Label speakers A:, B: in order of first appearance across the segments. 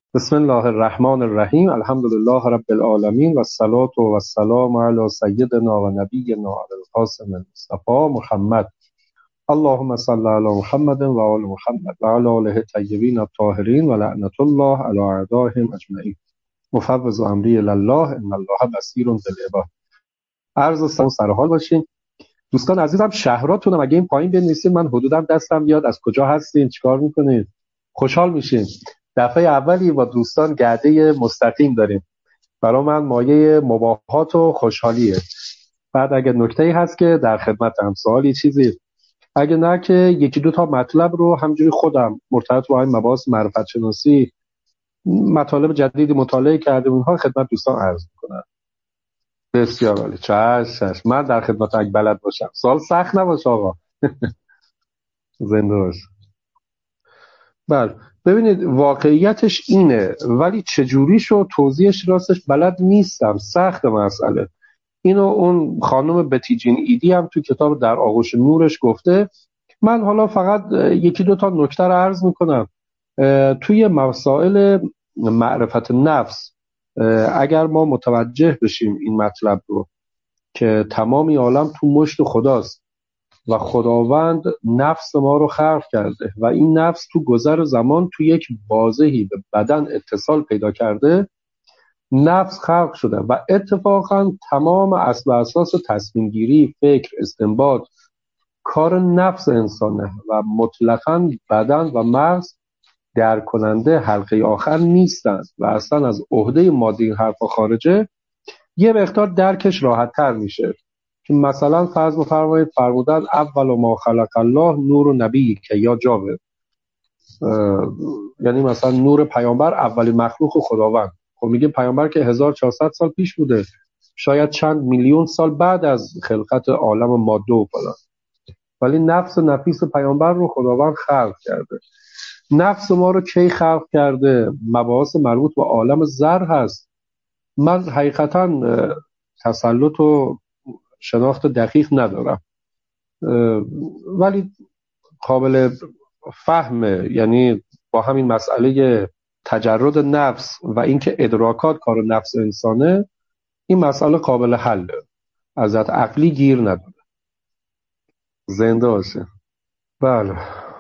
A: بسم الله الرحمن الرحیم. الحمد لله رب العالمین و الصلاة و السلام علی سیدنا و نبینا القاسم المصطفى محمد. اللهم صل علی محمد و آل محمد و علی آله الطیبین الطاهرین و لعنت الله علی اعدائهم اجمعین. مفوض امری الی الله ان الله بصیر بالعباد. عرض و سرحال باشین دوستان عزیزم. شهراتونم اگه این پایین بنویسید من حدوداً دستم بیاد از کجا هستین، چیکار میکنید، خوشحال میشین. دفعه اولی با دوستان گرده مستقیم داریم، برای من مایه مباهات و خوشحالیه. بعد اگه نکته‌ای هست که در خدمتم، سوالی چیزی، اگه نه که یکی دو تا مطلب رو همجوری خودم مرتبط با این مباحث معرفت شناسی مطالب جدیدی مطالعه کردم اونها خدمت دوستان عرض میکنم. بسیار عالی. چش من در خدمت اگه بلد باشم. سوال سخت نباشه آقا. زنده باش. بله ببینید واقعیتش اینه، ولی چجوریش و توضیحش راستش بلد نیستم، سخت مسئله. اینو اون خانم بتی جین ایدی هم تو کتاب در آغوش نورش گفته. من حالا فقط یکی دو تا نکته رو عرض میکنم. توی مسائل معرفت نفس اگر ما متوجه بشیم این مطلب رو که تمامی عالم تو مشت خداست و خداوند نفس ما رو خلق کرده و این نفس تو گذر زمان تو یک بازهی به بدن اتصال پیدا کرده، نفس خلق شده و اتفاقا تمام اصل و اساس تصمیم گیری، فکر، استنباط کار نفس انسانه و مطلقاً بدن و مغز درک کننده حلقه آخر نیستند و اصلا از عهده مادی این حرفا خارجه. یه مقدار درکش راحت تر میشه که مثلا فرض بفرمایید فرمودن اول ما خلق الله نور و نبی که یا جاوه، یعنی مثلا نور پیامبر اولین مخلوق خداوند. خب میگه پیامبر که 1400 سال پیش بوده، شاید چند میلیون سال بعد از خلقت عالم ماده و فلان، ولی نفس نفیس پیامبر رو خداوند خلق کرده. نفس ما رو کی خلق کرده؟ مباحث مربوط به عالم زر هست. من حقیقتا تسلط و شناخت دقیق ندارم، ولی قابل فهمه. یعنی با همین مسئله تجرد نفس و اینکه ادراکات کار نفس انسانه، این مسئله قابل حله، ازت عقلی گیر نداره. زنده باشه. بله.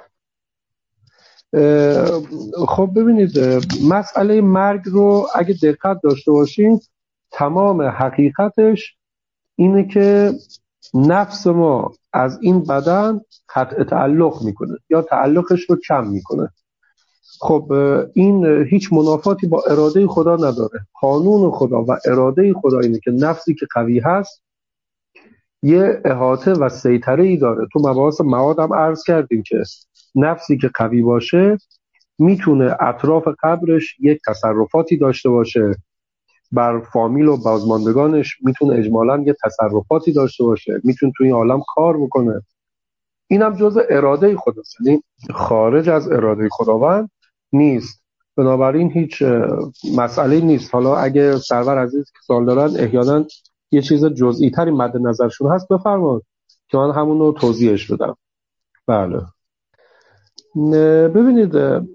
A: خب ببینید مسئله مرگ رو اگه دقت داشته باشین تمام حقیقتش اینه که نفس ما از این بدن قطع تعلق میکنه یا تعلقش رو کم میکنه. خب این هیچ منافاتی با اراده خدا نداره. قانون خدا و اراده خدا اینه که نفسی که قوی هست یه احاطه و سیطره‌ای داره. تو مباحث مواد هم عرض کردیم که نفسی که قوی باشه میتونه اطراف قبرش یک تصرفاتی داشته باشه، بر فامیل و بازماندگانش میتونه اجمالاً یه تصرفاتی داشته باشه، میتونه توی این عالم کار بکنه. اینم جزء اراده خداست، یعنی خارج از اراده خداوند نیست. بنابراین هیچ مسئله نیست. حالا اگه سرور عزیز که سوال دارن احیانا یه چیز جزئی تری مد نظرشون هست بفرمایید که من همون رو توضیحش بدم. بله ببینید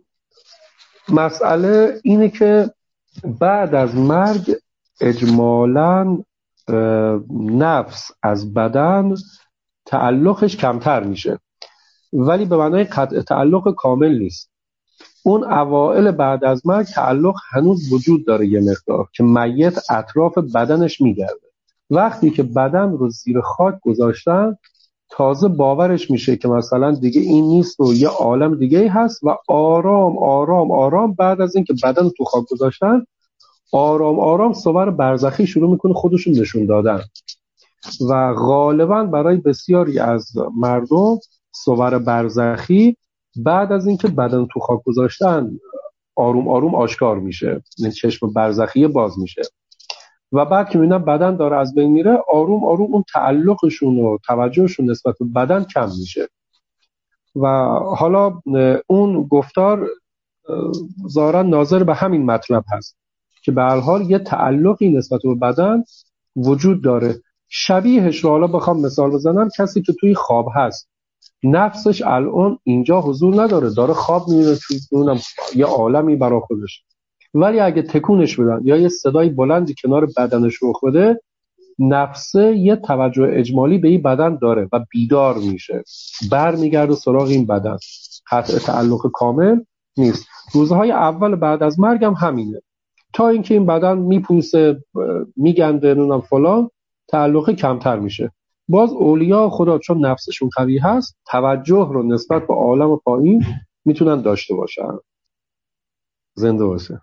A: مسئله اینه که بعد از مرگ اجمالاً نفس از بدن تعلقش کمتر میشه، ولی به معنای قطع تعلق کامل نیست. اون اوائل بعد از مرگ تعلق هنوز وجود داره یه مقدار که میت اطراف بدنش میگرده. وقتی که بدن رو زیر خاک گذاشتن تازه باورش میشه که مثلا دیگه این نیست و یه عالم دیگه هست و آرام آرام آرام بعد از اینکه بدن تو خاک گذاشتن آرام آرام صور برزخی شروع میکنه خودشون نشون دادن و غالبا برای بسیاری از مردم صور برزخی بعد از اینکه بدن تو خاک گذاشتن آروم آروم آشکار میشه، این چشم برزخی باز میشه و بعد که میبینن بدن داره از بین میره آروم آروم اون تعلقشون و توجهشون نسبت به بدن کم میشه. و حالا اون گفتار ظاهرا ناظر به همین مطلب هست که به هر حال یه تعلقی نسبت به بدن وجود داره. شبیهش رو حالا بخوام مثال بزنم، کسی که توی خواب هست نفسش الان اینجا حضور نداره، داره خواب میبینه توی یه عالمی برای خودش، ولی اگه تکونش بدن یا یه صدای بلندی کنار بدنش رخ بده، نفسه یه توجه اجمالی به این بدن داره و بیدار میشه، برمیگرده سراغ این بدن. قطع تعلق کامل نیست. روزهای اول بعد از مرگم همینه، تا اینکه این بدن میپوسه، میگنده، نونم فلان، تعلق کمتر میشه. باز اولیاء خدا چون نفسشون قوی هست، توجه رو نسبت به عالم پایین میتونن داشته باشن. زنده باشه.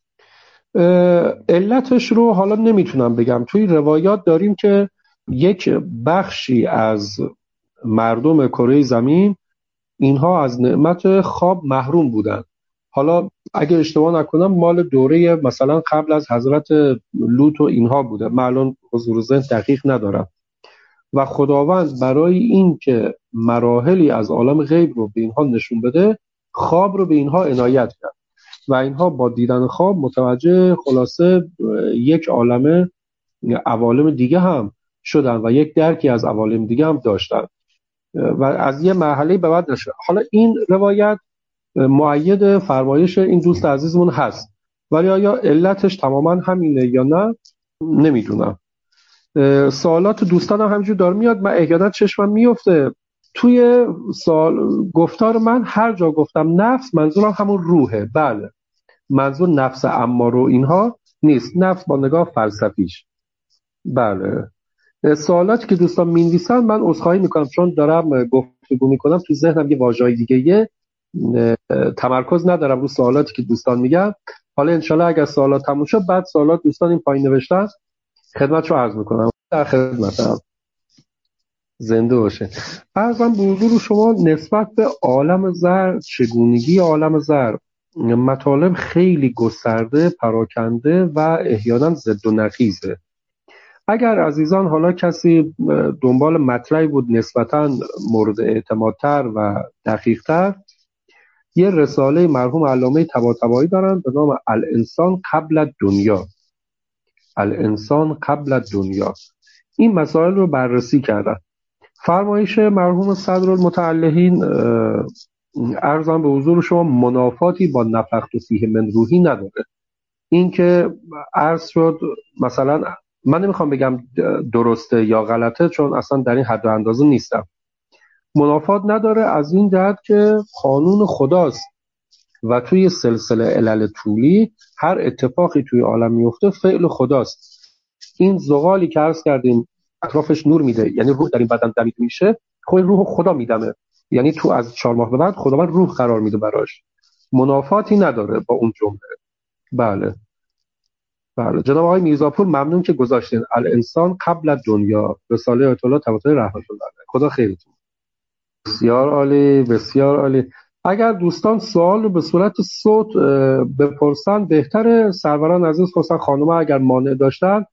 A: علتش رو حالا نمیتونم بگم. توی روایات داریم که یک بخشی از مردم کره زمین اینها از نعمت خواب محروم بودن. حالا اگه اشتباه نکنم مال دوره مثلا قبل از حضرت لوط و اینها بوده، من الان حضور ذهن دقیق ندارم. و خداوند برای این که مراحلی از عالم غیب رو به اینها نشون بده، خواب رو به اینها عنایت کرد و اینها با دیدن خواب متوجه خلاصه یک عالمه عوالم دیگه هم شدن و یک درکی از عوالم دیگه هم داشتن و از یه مرحله به بعد نشد. حالا این روایت مؤید فرمایش این دوست عزیزمون هست، ولی آیا علتش تماما همینه یا نه نمیدونم. سوالات دوستان هم همینجور دار میاد، من احیانا چشمم میفته توی گفتار من هر جا گفتم نفس منظورم همون روحه. بله، منظور نفس اماره و اینها نیست، نفس با نگاه فلسفیش. بله. سوالاتی که دوستان می‌نویسن من عذرخواهی میکنم چون دارم گفتگو میکنم تو ذهنم یه واژه‌ای دیگه تمرکز ندارم رو سوالاتی که دوستان میگن. حالا انشالله اگر سوالات تموم شد بعد سوالات دوستان این پایین نوشتن خدمت رو عرض میکنم. در خدمتم. زنده باشه. عرضم به حضور شما نسبت به عالم زر، چگونگی عالم زر، مطالب خیلی گسترده، پراکنده و احیانا ضد و نقیضه. اگر عزیزان حالا کسی دنبال مطلبی بود نسبتاً مورد اعتمادتر و دقیقتر، یه رساله مرحوم علامه طباطبایی دارن به نام الانسان قبل الدنیا. الانسان قبل الدنیا. این مسائل رو بررسی کردن. فرمایش مرحوم صدرالمتعلهین عرضم به حضور شما منافاتی با نفخت فیه من روحی نداره. این که عرض شد مثلا، من نمیخوام بگم درسته یا غلطه چون اصلا در این حد و اندازه نیستم، منافات نداره از این جهت که قانون خداست و توی سلسله علل طولی هر اتفاقی توی عالم میفته فعل خداست. این زغالی که عرض کردیم اطرافش نور میده، یعنی روح در این بدن دمید میشه، خود روح خدا میدمه، یعنی تو از 4 ماه به بعد خداوند روح قرار میده براش. منافاتی نداره با اون جمله. بله. بله جناب آقای میرزاپور ممنون که گذاشتین الانسان قبل دنیا، رساله آیت الله طباطبایی رحمت الله علیه. خدا خیرتون. بسیار عالی، بسیار عالی. اگر دوستان سوال رو به صورت صوت بپرسن بهتره. سروران عزیز خصوصا خانم‌ها اگر مانع داشتن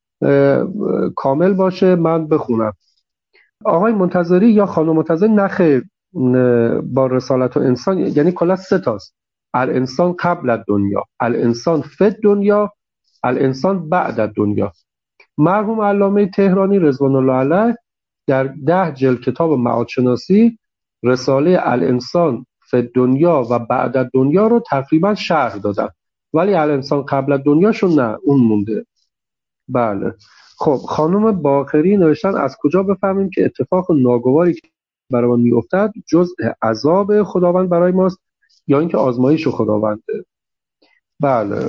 A: کامل باشه من بخونم. آقای منتظری یا خانم منتظری نخیر، با رسالت و انسان یعنی کلا 3 تاست. الانسان قبل الدنیا، الانسان فی الدنیا، الانسان بعد الدنیا. مرحوم علامه تهرانی رضوان الله علیه در 10 جلد کتاب معادشناسی رساله الانسان فی الدنیا و بعد الدنیا رو تقریبا شرح دادن، ولی الانسان قبل الدنیاشون نه، اون مونده. بله. خب خانم باقری نوشتن از کجا بفهمیم که اتفاق ناگواری که برای ما میافتد جزء عذاب خداوند برای ماست یا اینکه آزمایش خداونده؟ بله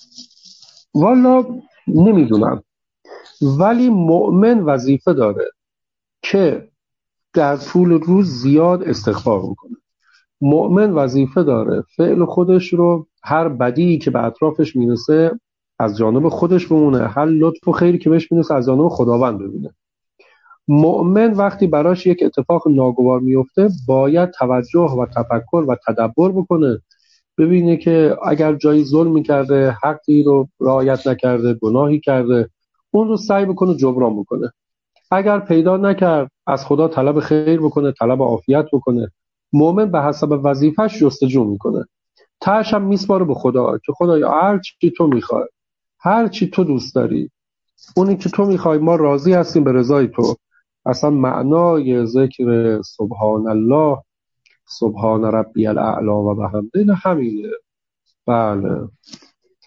A: والا نمیدونم، ولی مؤمن وظیفه داره که در طول روز زیاد استغفار کنه. مؤمن وظیفه داره فعل خودش رو، هر بدی که به اطرافش میرسه از جانب خودش بمونه، هر لطف و خیری که بهش میرسه از جانب خداوند ببینه. مؤمن وقتی براش یک اتفاق ناگوار میفته باید توجه و تفکر و تدبر بکنه، ببینه که اگر جایی ظلم کرده، حقی رو رعایت نکرده، گناهی کرده، اون رو سعی بکنه جبران بکنه. اگر پیدا نکرد از خدا طلب خیر بکنه، طلب عافیت بکنه. مؤمن به حسب وظیفه‌اش جستجو میکنه، تهش هم میسپاره به خدا که خدایا هر چی تو میخوای، هر چی تو دوست داری، اونی که تو میخوای، ما راضی هستیم به رضای تو. اصلا معنای ذکر سبحان الله، سبحان ربی الاعلی و بحمده همینه. بله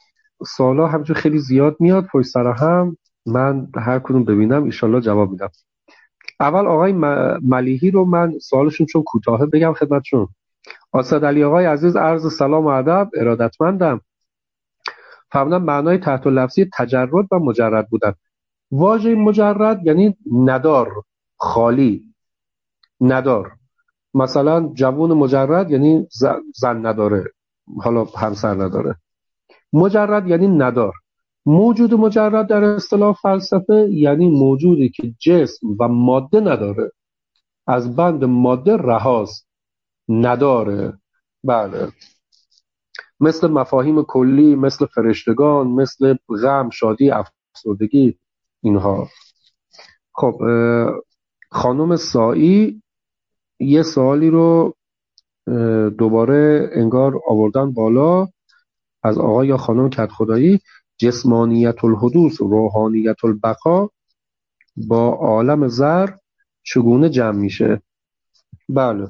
A: سوالا همینجور خیلی زیاد میاد پشت سر هم، من هر کدوم ببینم ایشالله جواب میدم. اول آقای ملیحی رو من سوالشون چون کوتاهه بگم خدمتشون. آسد علی آقای عزیز عرض سلام و ادب، ارادتمندم. فرمودن معنای تحت لفظی تجرد و مجرد بودن. واژه مجرد یعنی ندار، خالی، ندار. مثلا جوون مجرد یعنی زن نداره، حالا همسر نداره. مجرد یعنی ندار. موجود مجرد در اصطلاح فلسفه یعنی موجودی که جسم و ماده نداره، از بند ماده رهاست، نداره. بله، مثل مفاهیم کلی، مثل فرشتگان، مثل غم، شادی، افسردگی، اینها. خب خانم سایی یه سوالی رو دوباره انگار آوردن بالا از آقای یا خانم کدخدایی. جسمانیت الحدوث و روحانیت البقا با عالم زر چگونه جمع میشه؟ بله،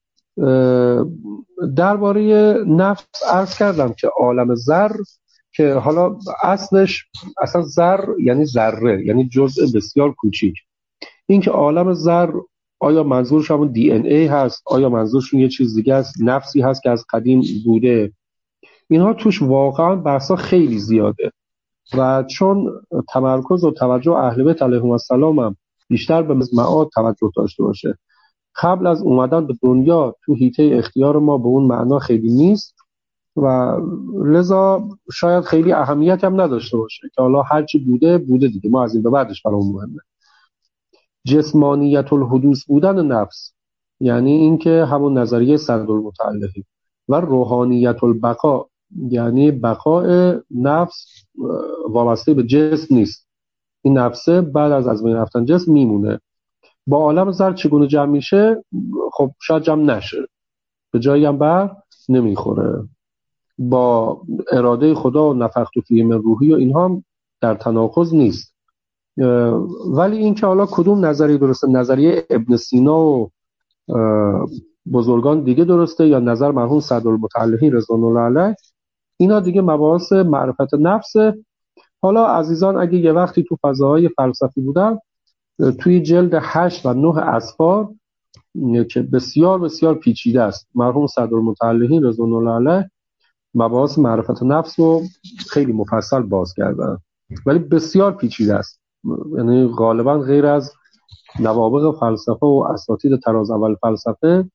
A: درباره نفس عرض کردم که عالم زر که حالا اصلش اصلا زر یعنی ذره، یعنی جزء بسیار کوچیک. این که عالم زر آیا منظورش همون دی ان ای هست، آیا منظورشون یه چیز دیگه است، نفسی هست که از قدیم بوده، اینها توش واقعا بحثا خیلی زیاده. و چون تمرکز و توجه اهل بیت علیهم السلام هم بیشتر به معاد توجه داشته باشه، قبل از اومدن به دنیا تو حیطه اختیار ما به اون معنا خیلی نیست و لذا شاید خیلی اهمیت هم نداشته باشه که حالا هرچی بوده بوده دیگه، ما از این به بعدش برامون مهمه. جسمانیت الحدوث بودن نفس یعنی اینکه همون نظریه صدرالمتعلقی، و روحانیت البقا یعنی بقای نفس وابسته به جسم نیست، این نفسه بعد از بین رفتن جسم میمونه. با عالم زر چگونه جمع میشه؟ خب شاید جمع نشه، به جایی هم بر نمیخوره. با اراده خدا و نفخت فیه من روحی و اینها هم در تناقض نیست. ولی این که حالا کدوم نظریه درسته، نظریه ابن سینا و بزرگان دیگه درسته یا نظر مرحوم صدرالمتعلقین رضوان الله علیه، اینا دیگه مباحث معرفت نفسه. حالا عزیزان اگه یه وقتی تو فضاهای فلسفی بودن، توی جلد 8 و 9 اسفار که بسیار بسیار پیچیده است، مرحوم صدرالمتعلقین رضوان الله علیه مباحث معرفت نفس رو خیلی مفصل باز کردن، ولی بسیار پیچیده است. یعنی غالبا غیر از نوابغ فلسفه و اساتید طراز اول فلسفه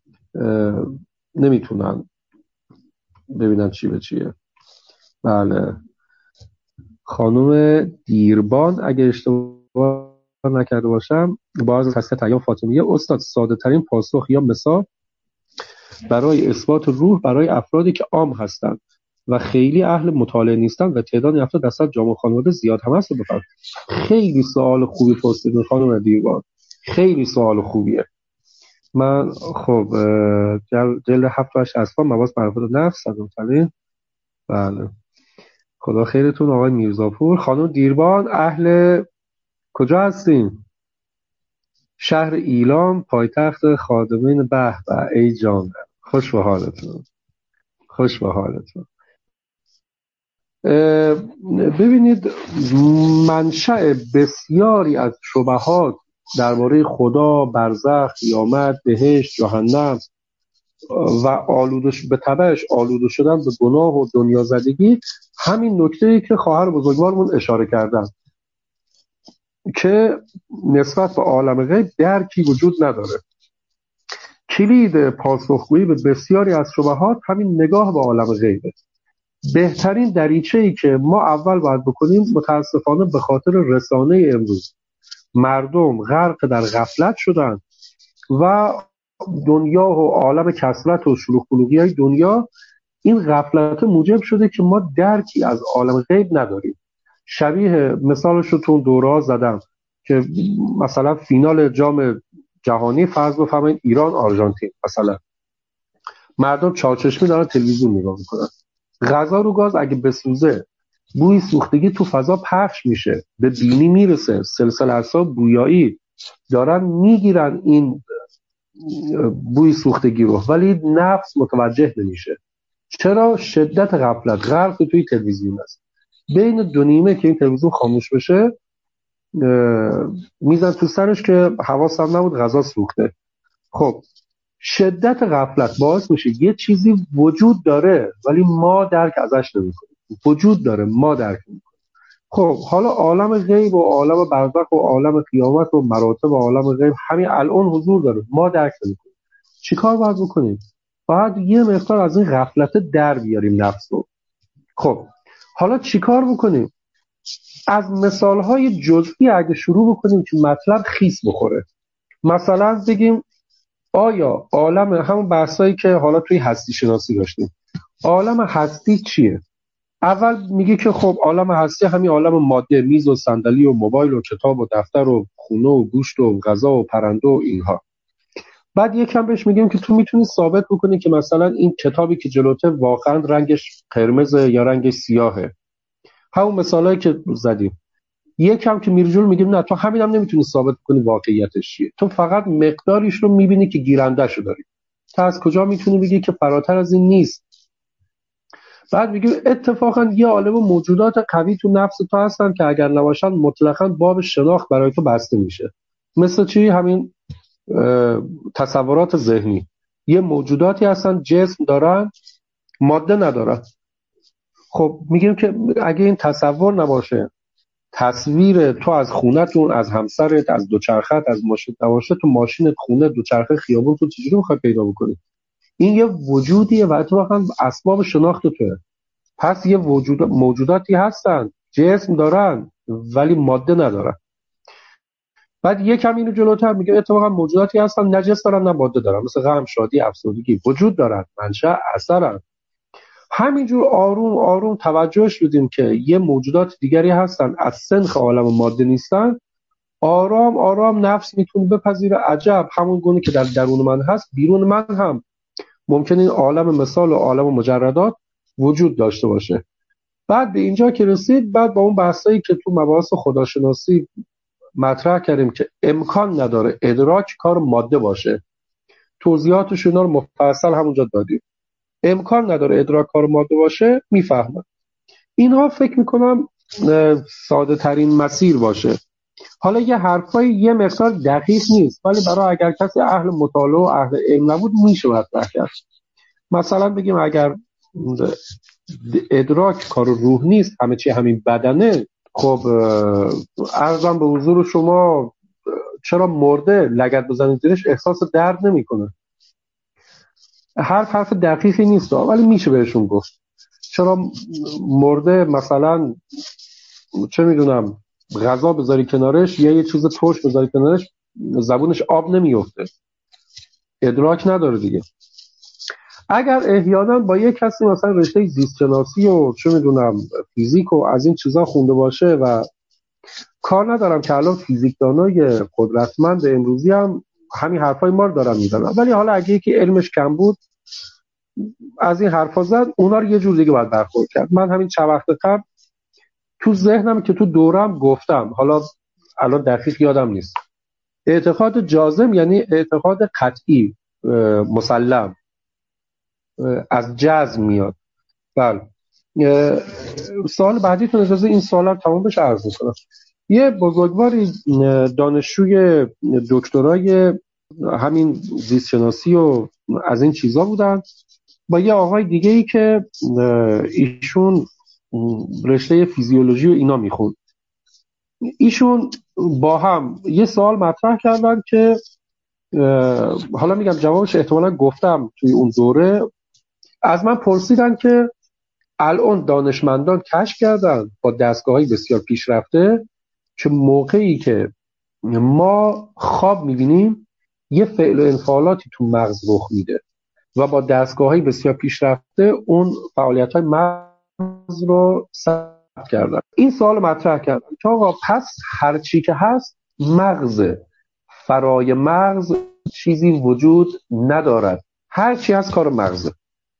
A: نمیتونن ببینن چی به چیه. بله، خانم دیربان اگه اشتباه نکرده باشم با عرض تسلیت ایام فاطمیه، استاد ساده ترین پاسخ یا مثال برای اثبات روح برای افرادی که عام هستند و خیلی اهل مطالعه نیستند و تعداد افراد در سطح جامعه خانواده زیاد هم هست بفرمایید. خیلی سوال خوبی پرسیدین خانم دیربان، خیلی سوال خوبیه. من خب جلد 7 و 8 اسفار مباحث معرفت نفس از مطلع. بله، خدا خیرتون آقای میرزاپور. خانم دیربان اهل کجا هستین؟ شهر ایلام، پایتخت خادمین. به به، ای جان، خوش به حالتون، خوش به حالتون. ببینید منشأ بسیاری از شبهات درباره خدا، برزخ، قیامت، بهشت، جهنم و به تبعش آلوده شدن به گناه و دنیا زدگی همین نکته‌ای که خواهر بزرگوارمون اشاره کردن که نسبت به عالم غیب درکی وجود نداره. کلید پاسخگویی به بسیاری از شبهات همین نگاه به عالم غیبه. بهترین دریچه‌ای که ما اول باید بکنیم، متاسفانه به خاطر رسانه امروز مردم غرق در غفلت شدن و دنیا و عالم کثرت و شلوغ های دنیا، این غفلت موجب شده که ما درکی از عالم غیب نداریم. شبیه مثالش رو تو دوره زدم که مثلا فینال جام جهانی فرض بفرمایید ایران آرژانتین، مثلا مردم چارچشمی دارن تلویزیون نگاه میکنن، غذا رو گاز اگه بسوزه بوی سوختگی تو فضا پخش میشه، به بینی میرسه، سلسله اعصاب بویایی دارن میگیرن این بوی سوختگی رو، ولی نفس متوجه نمیشه. چرا؟ شدت غفلت، غرق توی تلویزیون است. بین 2:30 که این تلویزیون خاموش بشه میزن تو سرش که حواسم نبود غذا سوخته. خب شدت غفلت باعث میشه یه چیزی وجود داره ولی ما درک ازش نمیکنیم. وجود داره ما درک نمیکنیم. خب حالا عالم غیب و عالم برزخ و عالم قیامت و مراتب عالم غیب همین الان حضور داره، ما درک نمیکنیم. چیکار باید بکنیم؟ باید یه مقدار از این غفلت در بیاریم نفس رو. خب حالا چیکار بکنیم؟ از مثالهای جزئی اگه شروع بکنیم که مطلب خیس بخوره. مثلا بگیم آیا عالم، همون بحثایی که حالا توی هستی شناسی داشتیم، عالم هستی چیه؟ اول میگه که خب عالم هستی همین عالم ماده، میز و صندلی و موبایل و کتاب و دفتر و خونه و گوشت و غذا و پرنده و اینها. بعد یکم بهش میگیم که تو میتونی ثابت بکنی که مثلا این کتابی که جلوته واقعا رنگش قرمزه یا رنگش سیاهه. همون مثالایی که زدیم. یکم که میری جلو میگیم نه تو همینم نمیتونی ثابت کنی واقعیتش چیه، تو فقط مقداریش رو میبینی که گیرنده‌شو داری. تا از کجا میتونی بگی که فراتر از این نیست؟ بعد میگیم اتفاقا یه عالم موجودات قوی تو نفس تو هستن که اگر نباشن مطلقاً باب شناخت برای تو بسته میشه. مثل چی؟ همین تصورات ذهنی. یه موجوداتی هستن جسم دارن ماده ندارن. خب میگیم که اگه این تصور نباشه، تصویر تو از خونتون، از همسرت، از دوچرخت، از ماشین نباشه، تو ماشینت، خونه، دوچرخه، خیابون، تو چجوری میخوای پیدا بکنی؟ این یه وجودیه و اتفاقا اسباب شناخت توه. پس یه موجوداتی هستن جسم دارن ولی ماده ندارن. بعد یکم اینو جلوتر میگه اتفاقا موجوداتی هستن نه جسم دارن نه ماده دارن، مثل غم، شادی، افسردگی، وجود دارن، منشأ، اثرن. همینجور آروم آروم توجهش بدیم که یه موجودات دیگری هستن از سنخ عالم ماده نیستن. آرام آرام نفس میتونه بپذیره عجب همون گونه که در درون من هست بیرون من هم ممکنه این عالم مثال و عالم مجردات وجود داشته باشه. بعد به اینجا که رسید، بعد با اون بحثایی که تو مباحث خداشناسی مطرح کردیم که امکان نداره ادراک کار ماده باشه، توضیحاتش اینا رو مفصل همونجا دادیم. امکان نداره ادراک کار ماده باشه، میفهمن. اینها فکر میکنم ساده ترین مسیر باشه. حالا یه حرفای یه مقدار دقیق نیست ولی برای اگر کسی اهل مطالعه و اهل علم نبود میشه مطرح کرد. مثلا بگیم اگر ادراک کار روح نیست، همه چی همین بدنه، خب عرضم به حضور شما چرا مرده لگد بزنید زیرش احساس درد نمیکنه؟ حرف دقیقی نیست ولی میشه بهشون گفت. چرا مرده مثلا چه میدونم غذا بذاری کنارش یا یه چیز ترش بذاری کنارش زبونش آب نمیفته؟ ادراک نداره دیگه. اگر احیانا با یه کسی مثلا رشته زیست شناسی و چه میدونم فیزیک و از این چیزا خونده باشه و کار ندارم که الان فیزیکدانای قدرتمند امروزی هم همین حرفای ما رو دارن میزنن، ولی حالا اگه یکی علمش کم بود از این حرفا زد، اونا رو یه جور دیگه باید برخورد کرد. من همین چند وقت قبل تو ذهنم که تو دورم گفتم، حالا الان دقیق یادم نیست، اعتقاد جازم یعنی اعتقاد قطعی مسلم از جزم میاد. بله. سوال بعدیتون اجازه این سوال رو تمام بشه عرض میکنم. یه بزرگواری دانشجوی دکترای همین زیست شناسی و از این چیزا بودن با یه آقای دیگه ای که ایشون رشته فیزیولوژی و اینا میخوند. ایشون با هم یه سوال مطرح کردن که حالا میگم جوابش احتمالا گفتم توی اون دوره. از من پرسیدن که الان دانشمندان کشف کردن با دستگاه‌های بسیار پیشرفته که موقعی که ما خواب میبینیم یه فعل و انفعالاتی تو مغز رخ میده و با دستگاه‌های بسیار پیشرفته اون فعالیت‌های مغز رو ثبت کردن. این سوال مطرح کردن که آقا پس هر چی که هست مغزه، فرای مغز چیزی وجود ندارد، هر چی هست کار مغزه.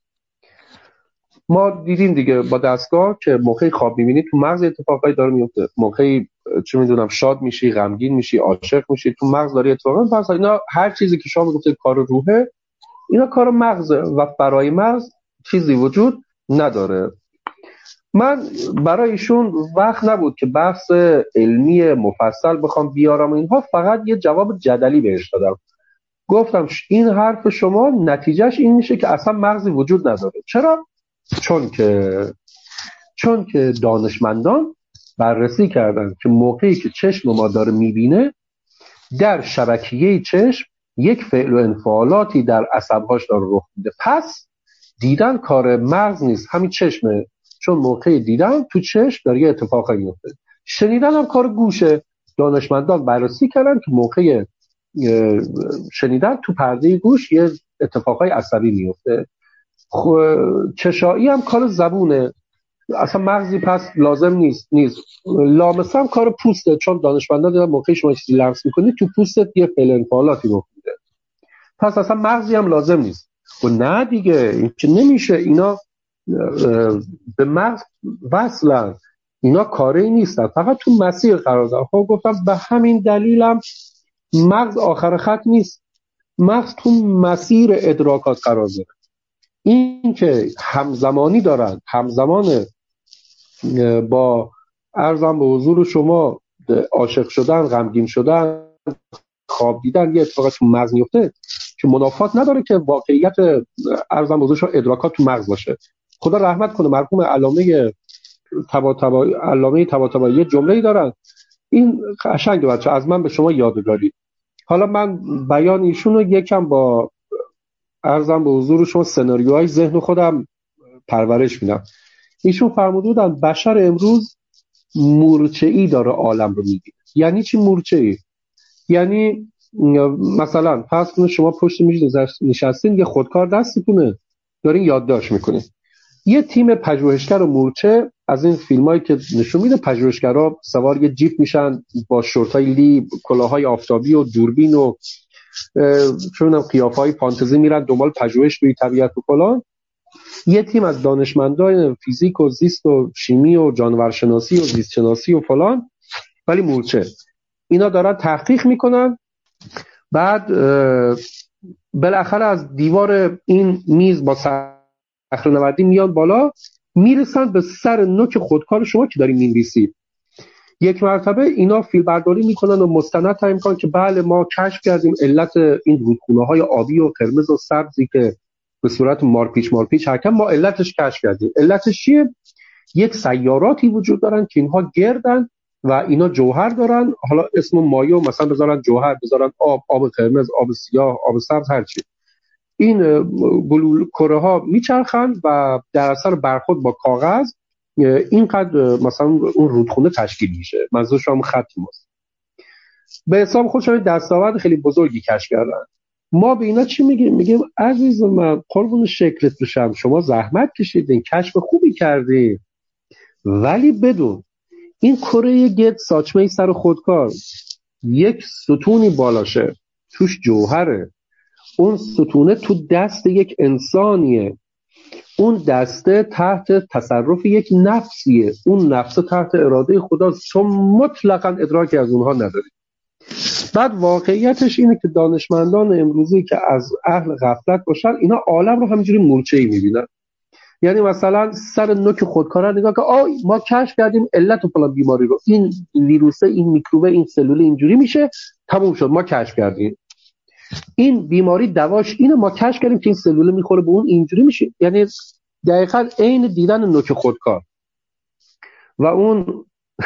A: ما دیدیم دیگه با دستگاه که موقعی خواب می‌بینی تو مغز اتفاقایی داره میفته، موقعی چه میدونم شاد میشی، غمگین میشی، عاشق میشی، تو مغز داره اتفاقا. پس اینا هر چیزی که شما گفتید کار روحه، اینا کار مغزه و برای مغز چیزی وجود نداره. من برای ایشون وقت نبود که بحث علمی مفصل بخوام بیارم اینها، فقط یه جواب جدلی بهش دادم. گفتم این حرف شما نتیجهش این میشه که اصلا مغزی وجود نداره. چرا؟ چون که دانشمندان بررسی کردن که موقعی که چشم ما داره میبینه، در شبکیه چشم یک فعل و انفعالاتی در عصبهاش داره رخ میده. پس دیدن کار مغز نیست، همین چشمه، چون موقع دیدن تو چشم داره یه اتفاقی میفته. شنیدن هم کار گوشه. دانشمندان بررسی کردن که موقع شنیدن تو پرده گوش یه اتفاقای عصبی میفته. چشایی هم کار زبونه، اصلا مغزی پس لازم نیست. لامسه هم کار پوسته، چون دانشمندان دیدن موقعی شما چیزی لمس میکنید تو پوستت یه فعل انفعالاتی رخ میده، پس اصلا مغزی هم لازم نیست. و نه دیگه، این که نمیشه، اینا به مغز وصلن، اینا کاری نیستن، فقط تو مسیر قرار دارن. خب گفتم به همین دلیلم مغز آخر خط نیست، مغز تو مسیر ادراکات قرار داره. این که همزمانی دارن، همزمان با عرضم به حضور شما عاشق شدن، غمگین شدن، خواب دیدن، یه اتفاقات تو مغز میفته که منافات نداره که واقعیت عرضم به حضور شما ادراکات تو مغز باشه. خدا رحمت کنه مرحوم علامه طباطبایی یه جمله‌ای دارن، این قشنگه بچه، از من به شما یادگاری. حالا من بیان ایشون رو یکم با عرضم به حضور شما سناریوهای ذهن خودم پرورش میدم. ایشون فرموده بودن بشر امروز مورچه‌ای داره عالم رو می‌بینه. یعنی چی مورچه‌ای؟ یعنی مثلا فرض کنید شما پشت میز نشستین، یه خودکار دستتونه دارین یادداشت میکنین، یه تیم پژوهشگر و مورچه از این فیلمایی که نشون میده پژوهشگرا سوار یه جیپ میشن با شورتای لی، کلاهای آفتابی و دوربین و چونم قیافه‌های فانتزی میرن دنبال پژوهش توی طبیعت و فلان. یه تیم از دانشمندان فیزیک و زیست و شیمی و جانورشناسی و زیست شناسی و فلان، ولی مورچه، اینا دارن تحقیق میکنن. بعد بالاخره از دیوار این میز با صخره‌نوردی میان بالا، میرسن به سر نوک خودکار شما که دارین می‌نویسید. یک مرتبه اینا فیلمبرداری میکنن و مستند تعیین میکنن که بله ما کشف کردیم علت این رودخونه‌های آبی و قرمز و سبزی که به صورت مارپیچ حرکت، ما علتش کشف کردیم. علتش چیه؟ یک سیاراتی وجود دارن که اینها گردن و اینا جوهر دارن، حالا اسم مایع مثلا بذارن جوهر، بذارن آب قرمز، آب سیاه، آب سبز، هر چی. این کره ها میچرخن و در اثر برخورد با کاغذ اینقدر مثلا اون رودخونه تشکیل میشه. منظورش هم خط ماست. به حساب خودشون دستاورد خیلی بزرگی کشف کردن. ما به اینا چی میگیم؟ میگیم عزیز من قربون شکلت بشم، شما زحمت کشیدین، کشف خوبی کردین، ولی بدون این کره گرد ساچمه سر خودکار یک ستونی بالاشه توش جوهره، اون ستونه تو دست یک انسانیه، اون دسته تحت تصرف یک نفسیه، اون نفس تحت اراده خداست، تو مطلقاً ادراکی از اونها نداری. بعد واقعیتش اینه که دانشمندان امروزی که از اهل غفلت باشن، اینا عالم رو همینجوری مورچه‌ای میبینن. یعنی مثلا سر نوک خودکار نگاه که ما کشف کردیم علت و فلان بیماری رو، این ویروسه، این میکروبه، این سلول اینجوری میشه، تموم شد، ما کشف کردیم. این بیماری دواش اینه، ما کشف کردیم که این سلول میخوره به اون، اینجوری میشه. یعنی دقیقاً عین دیدن نوک خودکار. و اون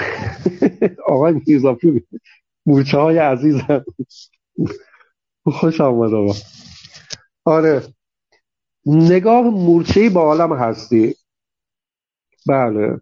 A: آقای میرزاپور، مورچه های عزیزم، خوش آمد آقا. آره، نگاه مورچه‌ای با عالم هستی. بله.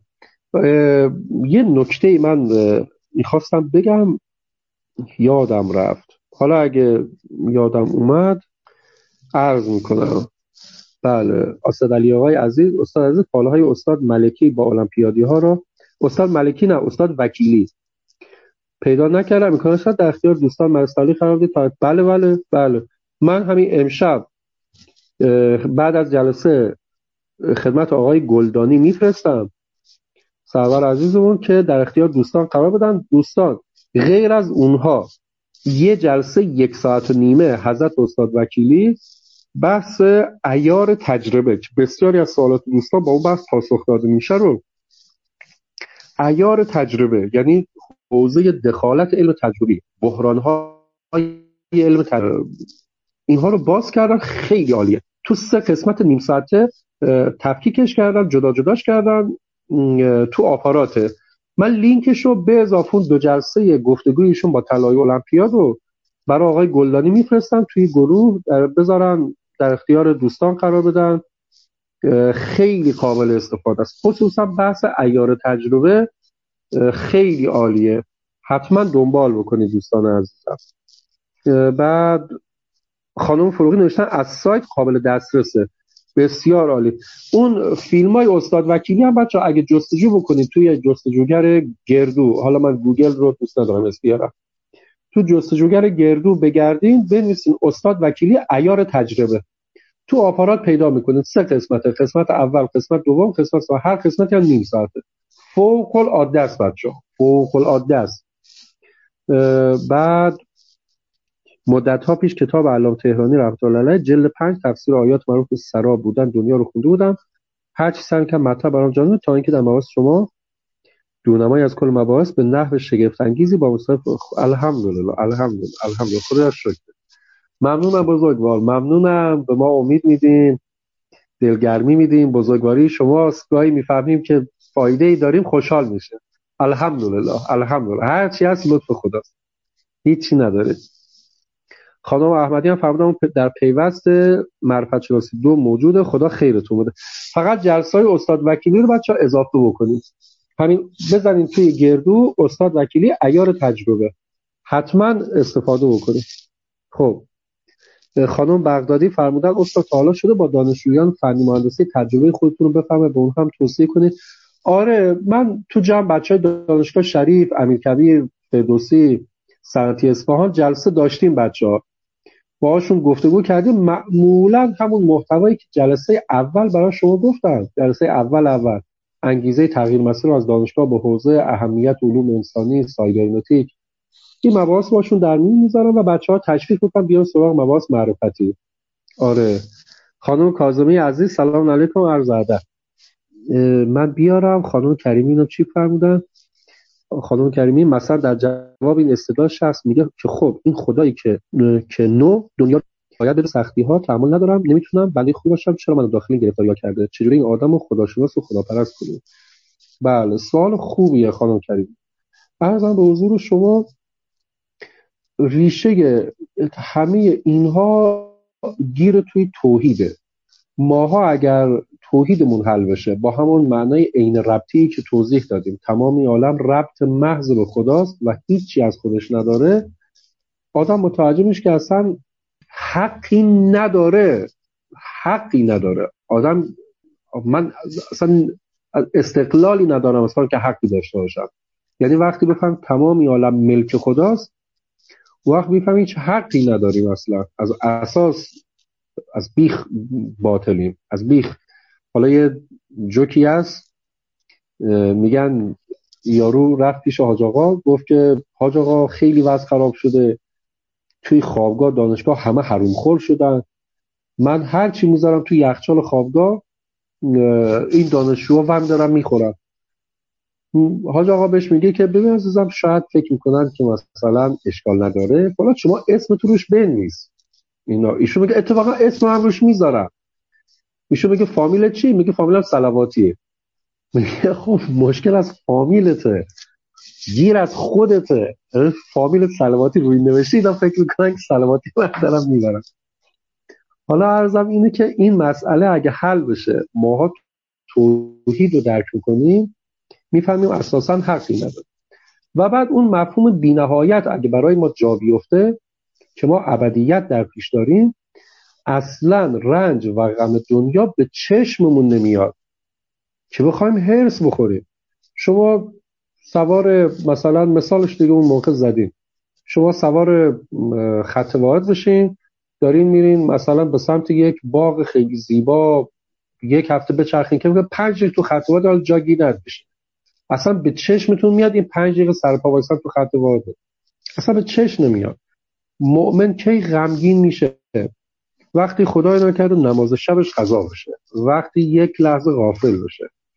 A: یه نکته من میخواستم بگم یادم رفت، حالا اگه یادم اومد عرض میکنم. بله، استاد علی آقای عزیز، استاد عزیز کالاهای استاد ملکی با المپیادی ها را، استاد ملکی نه، استاد وکیلی پیدا نکردم، امکان شد در اختیار دوستان مرسالی قرار بدید. بله من همین امشب بعد از جلسه خدمت آقای گلدانی میفرستم، سرور عزیزمون، که در اختیار دوستان قرار بدن. دوستان غیر از اونها یه جلسه 1.5 ساعت حضرت استاد وکیلی بحث عیار تجربه که بسیاری از سوالات دوستان با اون بحث پاسخ داده میشه رو عیار تجربه، یعنی حوزه دخالت علم تجربی، بحران‌های علم تجربی، اینها رو باز کردن. خیلی عالیه. تو 3 قسمت نیم ساعته تفکیکش کردن، جدا جداش کردن تو آپاراته. من لینکش رو به اضافه 2 جلسه گفتگویشون با طلای المپیاد رو برای آقای گلدانی میفرستم توی گروه، بذارن در اختیار دوستان قرار بدن. خیلی قابل استفاده است، خصوصا بحث عیار تجربه خیلی عالیه. حتما دنبال بکنید دوستان عزیزم. بعد خانم فروغی نوشتن از سایت قابل دسترسه. بسیار عالی. اون فیلم های استاد وکیلی هم بچه اگه جستجو بکنید توی جستجوگر گردو، حالا من گوگل رو دوست ندارم اسم بیارم، تو جستجوگر گردو بگردین بنویسین استاد وکیلی عیار تجربه، تو آپارات پیدا میکنید. 3 قسمته، قسمت اول، قسمت دوم، قسمت سوم. هر قسمتی هم نیم ساعته. فوق العاده است بچه‌ها، فوق العاده است. بعد مدت‌ها پیش کتاب علامه تهرانی رحمت الله علیه جلد 5 تفسیر آیات مربوط به سرا بودن دنیا رو خونده بودم. هر چی سعی کردم مطلب برام جالب تا اینکه در مباحث شما دونمایی از کل مباحث به نحو شگفت انگیزی با مصطفی الحمدلله خدا را شکر. ممنونم بزرگوار، ممنونم. به ما امید میدین، دلگرمی میدین، بزرگواری شماست. گاهی میفهمیم که فایده ای داریم، خوشحال میشه. الحمدلله هر چی هست لطف خداست، هیچی نداره. خانم احمدی هم فرمودن در پیوست معرفت شناسی 2 موجوده. خدا خیرتون بده. فقط جلسه‌های استاد وکیلی رو بچه‌ها اضافه بکنید. همین بزنین توی گردو استاد وکیلی عیار تجربه، حتما استفاده بکنید. خب خانم بغدادی فرمودن استاد تا حالا شده با دانشجویان فنی مهندسی تجربه خودتون رو بفهمه به اون هم توصیه کنید؟ آره، من تو جمع بچهای دانشگاه شریف، امیرکبیر، فردوسی، صنعتی اصفهان جلسه داشتیم. بچه‌ها باهاشون گفتگو کردیم، معمولا همون محتوایی که جلسه اول برای شما گفتم. جلسه اول انگیزه تغییر مسیر از دانشگاه به حوزه اهمیت علوم انسانی، سایبرنتیک، این مباحث باشون در میون میذارم و بچه‌ها تشویق میکنم بیان سراغ مباحث معرفتی. آره. خانم کاظمی عزیز سلام علیکم، عرض ادب. من بیارم خانم کریمی رو چی فرمودن. خانم کریمی مثلا در جواب این استدلالش هست، میگه که خب این خدایی که نو دنیا باید به سختی ها تحمل ندارم، نمیتونم بنده خوب باشم، چرا منو داخلی گرفتار کرده، چجوری این آدمو خداشناس و خداپرست کنیم؟ بله سوال خوبیه خانم کریمی. عرضم به حضور شما ریشه همه اینها گیر توی توحیده. ماها اگر توحیدمون حل بشه با همون معنای عین ربطی که توضیح دادیم، تمامی عالم ربط محض به خداست و هیچی از خودش نداره، آدم متوجه میشه که اصلا حقی نداره. آدم، من اصلا استقلالی ندارم اصلا که حقی داشته باشم. یعنی وقتی بفهم تمامی عالم ملک خداست، وقت میفهمیم هیچ حقی نداریم اصلا، از اساس از بیخ باطلیم، از بیخ. حالا یه جوکی هست، میگن یارو رفت پیش حاج آقا، گفت که حاج آقا خیلی وضع خراب شده، توی خوابگاه دانشگاه همه حرومخور شدن، من هر چی میذارم توی یخچال خوابگاه این دانشجوها ون دارن میخورن. حاج آقا بهش میگه که ببین عزیزم، شاید فکر میکنن که مثلا اشکال نداره، فلان، شما اسم تو روش بنویس. ایشون میگه اتفاقا اسم هم روش میذارم. ایشون میگه فامیل چی؟ میگه فامیلم صلواتیه. میگه خب مشکل از فامیلته، گیر از خودته. فامیل صلواتی روی نوشتی، اینا فکر میکنن که صلواتی من دارم میبرم. حالا عرضم اینه که این مسئله اگه حل بشه، ماها توحید رو درک میکنیم، میفهمیم اساسا حقی نداره. و بعد اون مفهوم بی‌نهایت اگه برای ما جا بیفته که ما ابدیت در پیش داریم، اصلا رنج و غم دنیا به چشممون نمیاد که بخوایم هرس بخوریم. شما سوار، مثلا مثالش دیگه اون موقع زدیم، شما سوار خط واحد بشین، دارین میرین مثلا به سمت یک باغ خیلی زیبا، یک هفته بچرخین که 5 دقیقه تو خط واحد جا گیرد بشین، اصلا به چشمتون میاد این 5 دقیقه سرپا وایسان تو خط واحد؟ اصلا به چشم نمیاد. مؤمن کی غمگین میشه؟ وقتی خدای نکرده نماز شبش قضا بشه، وقتی یک لحظه غافل بشه،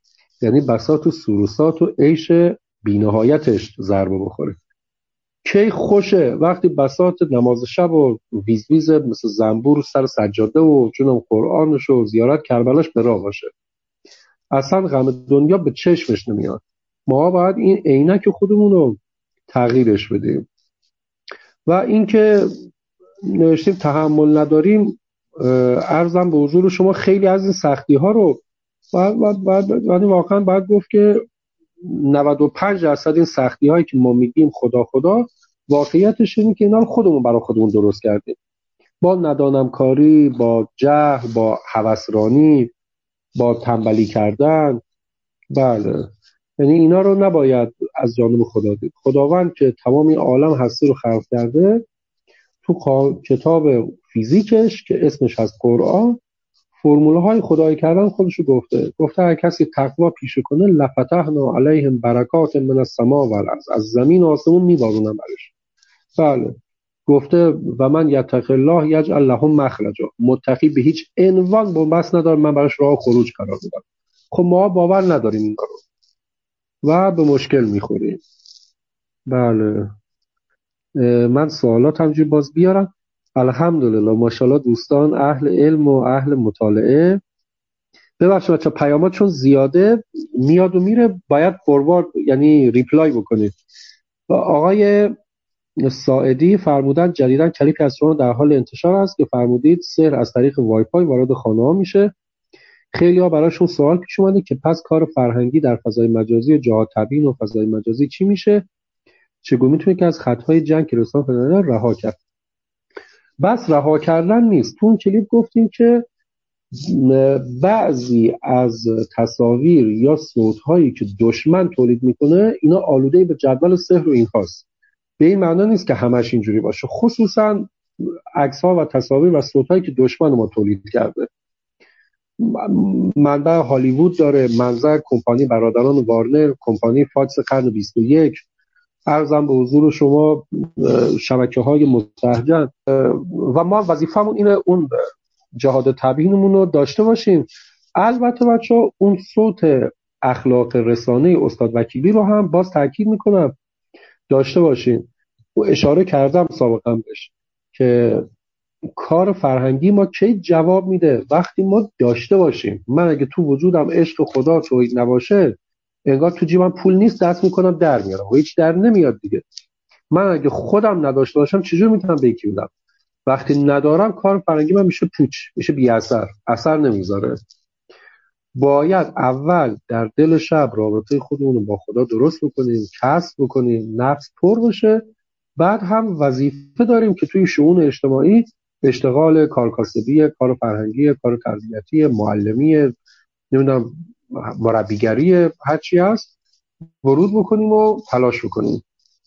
A: یعنی بساط و سروسات و عیش بی‌نهایتش ضربه بخوره. کی خوشه وقتی بساط نماز شب و ویز ویز مثل زنبور سر سجاده و جنم قرآنش و زیارت کربلاش به راه باشه. اصلا غم دنیا به چشمش نمیاد. ما باید این عینک خودمون رو تغییرش بدیم. و اینکه نوشتیم تحمل نداریم، عرضم به حضور شما خیلی از این سختی ها رو باید واقعا باید گفت که 95% این سختی هایی که ما میگیم خدا واقعیتش اینه که اینا رو خودمون برای خودمون درست کردیم، با ندانم کاری، با جهل، با هوسرانی، با تنبلی کردن. بله، یعنی اینا رو نباید از جانب خدا دید. خداوند که تمام این عالم هستی رو خلق کرده، تو کتاب فیزیکش که اسمش هست قرآن، فرموله های خدایی کردن خودشو گفته هر کسی تقوا پیشه کنه لفتحنا علیهم برکات من السماء والارض، از زمین و آسمون میبارونم برش. بله، گفته و من یتق الله یجعل له مخرجا، متقی به هیچ عنوان بنبست نداره من براش راه خروج قرار بدم. خب ما باور نداریم این کارو و به مشکل میخوریم. بله، من سوالات همجوری باز بیارم. الحمدلله ماشاءالله دوستان اهل علم و اهل مطالعه. ببخشید بچه پیامات چون زیاده میاد و میره، باید فوروارد یعنی ریپلای بکنید. و آقای ساعدی فرمودن جدیداً کلیپی از شما در حال انتشار است که فرمودید سحر از طریق وای فای وارد خانه ها میشه. خیلی ها براشون سوال پیش اومده که پس کار فرهنگی در فضای مجازی و جهاد تبیین و فضای مجازی چی میشه؟ چگونه میتونه که از خطهای جنگ که رسانه فدرال رها کرد؟ بس رها کردن نیست. تو اون کلیپ گفتیم که بعضی از تصاویر یا صوت‌هایی که دشمن تولید میکنه اینا آلوده به جدول سحر و اینهاست. به این معنی نیست که همش اینجوری باشه، خصوصا عکس‌ها و تصاویر و صوت‌هایی که دشمن ما تولید کرده. منبع هالیوود داره، منظر کمپانی برادران وارنر، کمپانی فاکس قرن 21. عرضم به حضور شما شبکه‌های مستهجن و ما وظیفمون اینه اون جهاد تبیینمون رو داشته باشیم. البته بچه‌ها اون صوت اخلاق رسانه استاد وکیلی رو هم باز تاکید میکنم داشته باشیم. و اشاره کردم سابقا بهش که کار فرهنگی ما کی جواب میده؟ وقتی ما داشته باشیم. من اگه تو وجودم عشق خدا توحید نباشه، انگار تو جیبم پول نیست، دست میکنم در میارم و هیچ در نمیاد دیگه. من اگه خودم نداشته باشم چجور میتونم به یکی بدم؟ وقتی ندارم کار فرهنگی من میشه پوچ، میشه بی اثر نمیذاره. باید اول در دل شب رابطه خودمون رو با خدا درست بکنیم، کسب بکنیم، نفس پر بشه. بعد هم وظیفه داریم که توی شؤون اجتماعی اشتغال کارکاسبی، کار فرهنگی، کار تربیتی، معلمی، نمیدونم مربیگری، هر چی هست ورود بکنیم و تلاش بکنیم.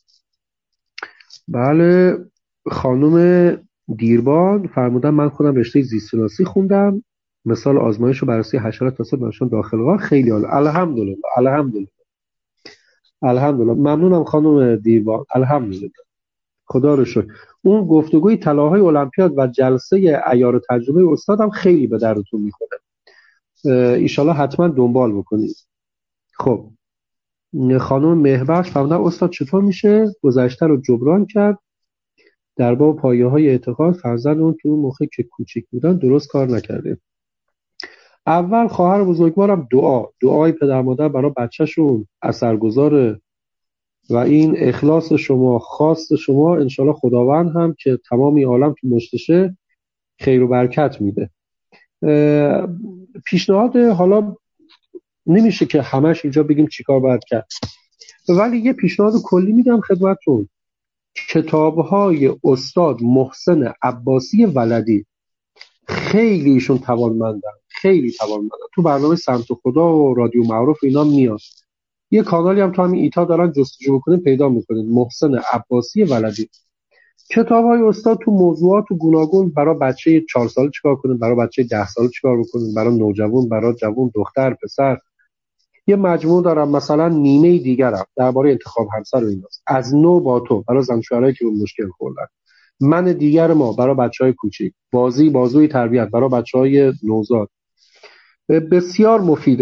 A: بله، خانم دیربان فرمودن من خودم رشته زیست شناسی خوندم، مثال آزمایش رو بررسی حشرات توسط نشان داخل غار. خیلی عالی، الحمدلله. ممنونم خانم دیربان، الحمدلله، خدا رو شکر. اون گفتگوی طلاهای المپیاد و جلسه عیار تجربه استادم خیلی به دردتون میخوره، ایشالله حتما دنبال بکنید. خب خانم مهربخش فرمودن استاد چطور میشه گذشته رو جبران کرد در باب پایه‌های اعتقاد فرزند اون که اون موقع که کوچیک بودن درست کار نکرده؟ اول خواهر بزرگوارم دعای پدر مادر برای بچه‌شون اثرگذاره و این اخلاص شما، خواست شما، انشالله خداوند هم که تمامی عالم تو مشتشه خیر و برکت میده. پیشنهاد، حالا نمیشه که همش اینجا بگیم چیکار باید کرد، ولی یه پیشنهاد کلی میدم خدمتتون. کتاب‌های استاد محسن عباسی ولدی، خیلی ایشون توانمندن، تو برنامه سمت خدا و رادیو معروف اینا میاد. یه کانالی هم تو همین ایتا دارن جستجو بکنید پیدا میکنید، محسن عباسی ولدی. کتاب‌های استاد تو موضوعات گوناگون، برای بچه 4 ساله چیکار کنید، برای بچه 10 ساله چیکار بکنید، برای نوجوان، برای جوان، دختر، پسر. یه مجموعه دارم مثلا نیمه دیگرم درباره انتخاب همسر و ایناست. از نو با تو برای زن شوهرایی که به مشکل خوردن. من دیگر ما برای بچهای کوچیک. بازوی تربیت برای بچهای نوزاد. بسیار مفیده.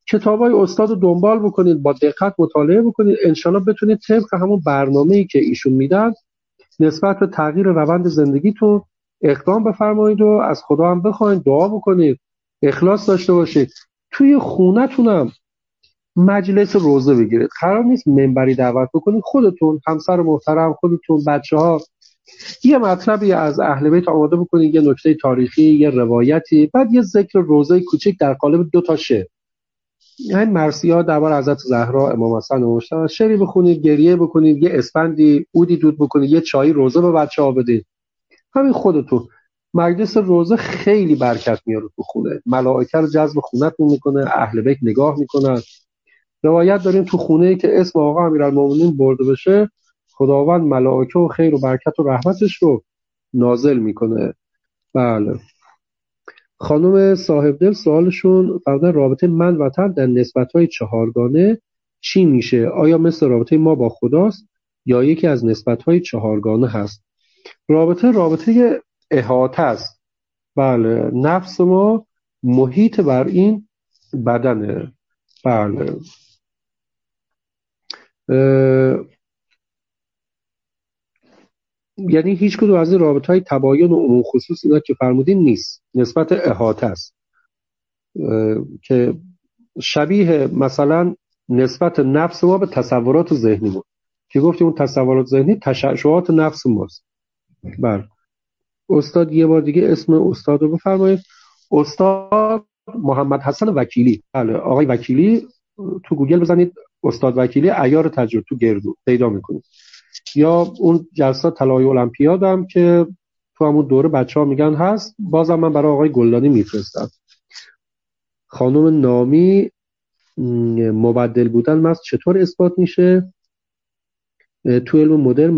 A: کتابای استاد رو دنبال بکنید، با دقت مطالعه بکنید، انشالله بتونید طبق همون برنامه‌ای که ایشون میدن نسبت به تغییر روند زندگیتون اقدام بفرمایید و از خدا هم بخواید، دعا بکنید، اخلاص داشته باشید. توی خونه‌تونم مجلس روزه بگیرید. قرار نیست منبری دعوت بکنید، خودتون، همسر محترم، خودتون، بچه‌ها یه مطلبی از اهل بیت آماده بکنید، یه نکته تاریخی، یه روایتی، بعد یه ذکر روزه کوچیک در قالب 2 تا شعر، یعنی مرثیات درباره حضرت زهرا، امام حسن و مجتبی، شعری بخونید، گریه بکنید، یه اسفندی عودی دود بکنید، یه چای روزه به بچه‌ها بدید. همین خودتون. مجلس روزه خیلی برکت میاره تو خونه، ملائکه رو جذب خونه‌تون میکنه، اهل بیت نگاه میکنن. روایت داریم تو خونه‌ای که اسم آقا امیرالمومنین برده بشه، خداوند ملائکه و خیر و برکت و رحمتش رو نازل میکنه. بله. خانم صاحب دل سوالشون فرمودن رابطه من و تن در نسبت‌های چهارگانه چی میشه؟ آیا مثل رابطه ما با خداست یا یکی از نسبت‌های چهارگانه هست؟ رابطه احاطه است. بله، نفس ما محیط بر این بدنه. بله. یعنی هیچ کدوم از این رابطه‌های تباین و عموم خصوص اینا که فرمودین نیست، نسبت احاطه است، که شبیه مثلا نسبت نفس ما به تصورات ذهنی ما که گفتیم اون تصورات ذهنی تشعشعات نفس ماست. بله. استاد یه بار دیگه اسم استاد رو بفرمایید. استاد محمد حسن وکیلی. بله، آقای وکیلی، تو گوگل بزنید استاد وکیلی عیار تجربه، تو گردو پیدا میکنید. یا اون جلسات طلای المپیاد هم که تو همون دوره بچه‌ها میگن هست، بازم من برای آقای گلانی میفرستم. خانم نامی، مبدل بودن مغز چطور اثبات میشه؟ تو علم مدرن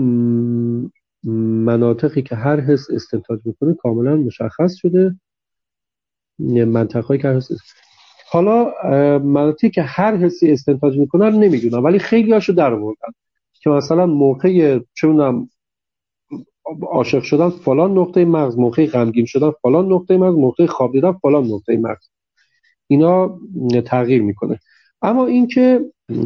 A: مناطقی که هر حس استنتاج میکنه کاملا مشخص شده. منطقه‌ای که هر حس، حالا مناطقی که هر حسی استنتاج میکنن نمیدونم، ولی خیلی هاشو در آوردن که مثلا موقع چه میدونم عاشق شدن فلان نقطه مغز، موقع غمگین شدن فلان نقطه مغز، موقع خواب دیدن فلان نقطه مغز، اینا تغییر میکنه. اما اینکه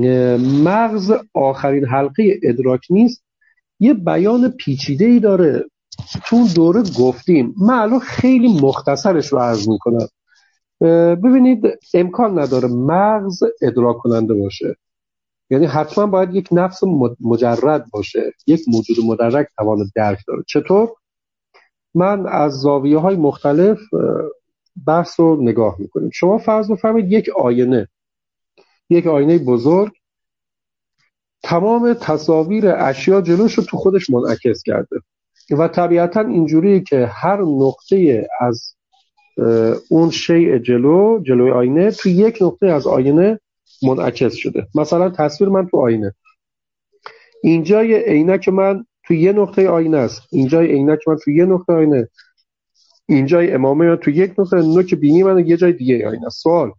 A: مغز آخرین حلقه ادراک نیست، یه بیان پیچیده‌ای داره. تو اون دوره گفتیم، من الان خیلی مختصرش رو عرض میکنم. ببینید، امکان نداره مغز ادراک کننده باشه، یعنی حتما باید یک نفس مجرد باشه، یک موجود مدرک توان درک داره. چطور؟ من از زاویه‌های مختلف بحث رو نگاه میکنیم. شما فرض بفرمایید یک آینه بزرگ تمام تصاویر اشیا جلوش رو تو خودش منعکس کرده و طبیعتا اینجوریه که هر نقطه از اون شیء جلوی آینه تو یک نقطه از آینه منعکس شده. مثلا تصویر من تو آینه، اینجای عینک من تو یه نقطه آینه است، اینجای عینک من تو یه نقطه آینه، اینجای امامه من تو یک نقطه، نوک بینی من یه جای دیگه آینه است. سوال: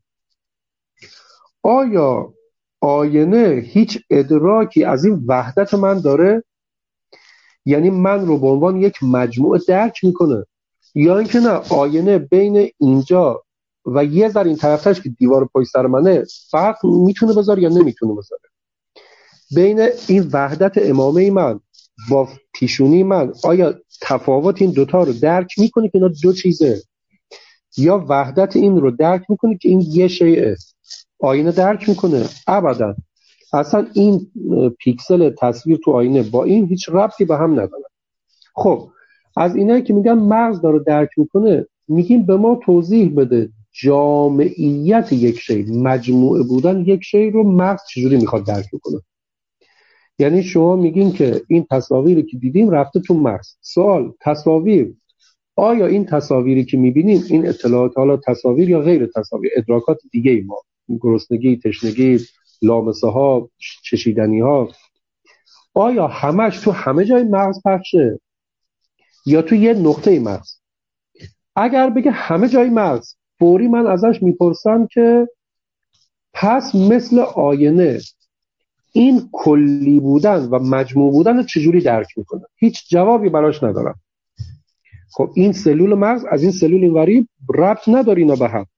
A: آیا آینه هیچ ادراکی از این وحدت من داره؟ یعنی من رو به عنوان یک مجموعه درک میکنه، یا اینکه نه، آینه بین اینجا و یه ذره این طرفتش که دیوار پشت سر منه فرق میتونه بذاره یا نمیتونه بذاره؟ بین این وحدت امامه من با پیشونی من آیا تفاوت این دوتا رو درک میکنه که اینا دو چیزه، یا وحدت این رو درک میکنه که این یه شیء؟ آینه درک میکنه؟ ابدا. اصلا این پیکسل تصویر تو آینه با این هیچ ربطی به هم نداره. خب از اینایی که میگن مغز داره درک میکنه، میگیم به ما توضیح بده جامعیت یک شی، مجموعه بودن یک شی رو مغز چجوری میخواد درک میکنه. یعنی شما میگین که این تصاویری که دیدیم رفته تو مغز. سوال: تصاویر، آیا این تصاویری که میبینیم، این اطلاعات، حالا تصاویر یا غیر تصاویر، ادراکات دیگه ای ما، گرسنگی، تشنگی، لامسه ها، چشیدنی ها، آیا همش تو همه جای مغز پخشه یا تو یه نقطه مغز؟ اگر بگه همه جای مغز، فوری من ازش میپرسم که پس مثل آینه این کلی بودن و مجموع بودن رو چجوری درک میکنه؟ هیچ جوابی براش ندارم. خب این سلول مغز از این سلول اینوری ربط نداره اینا به هم.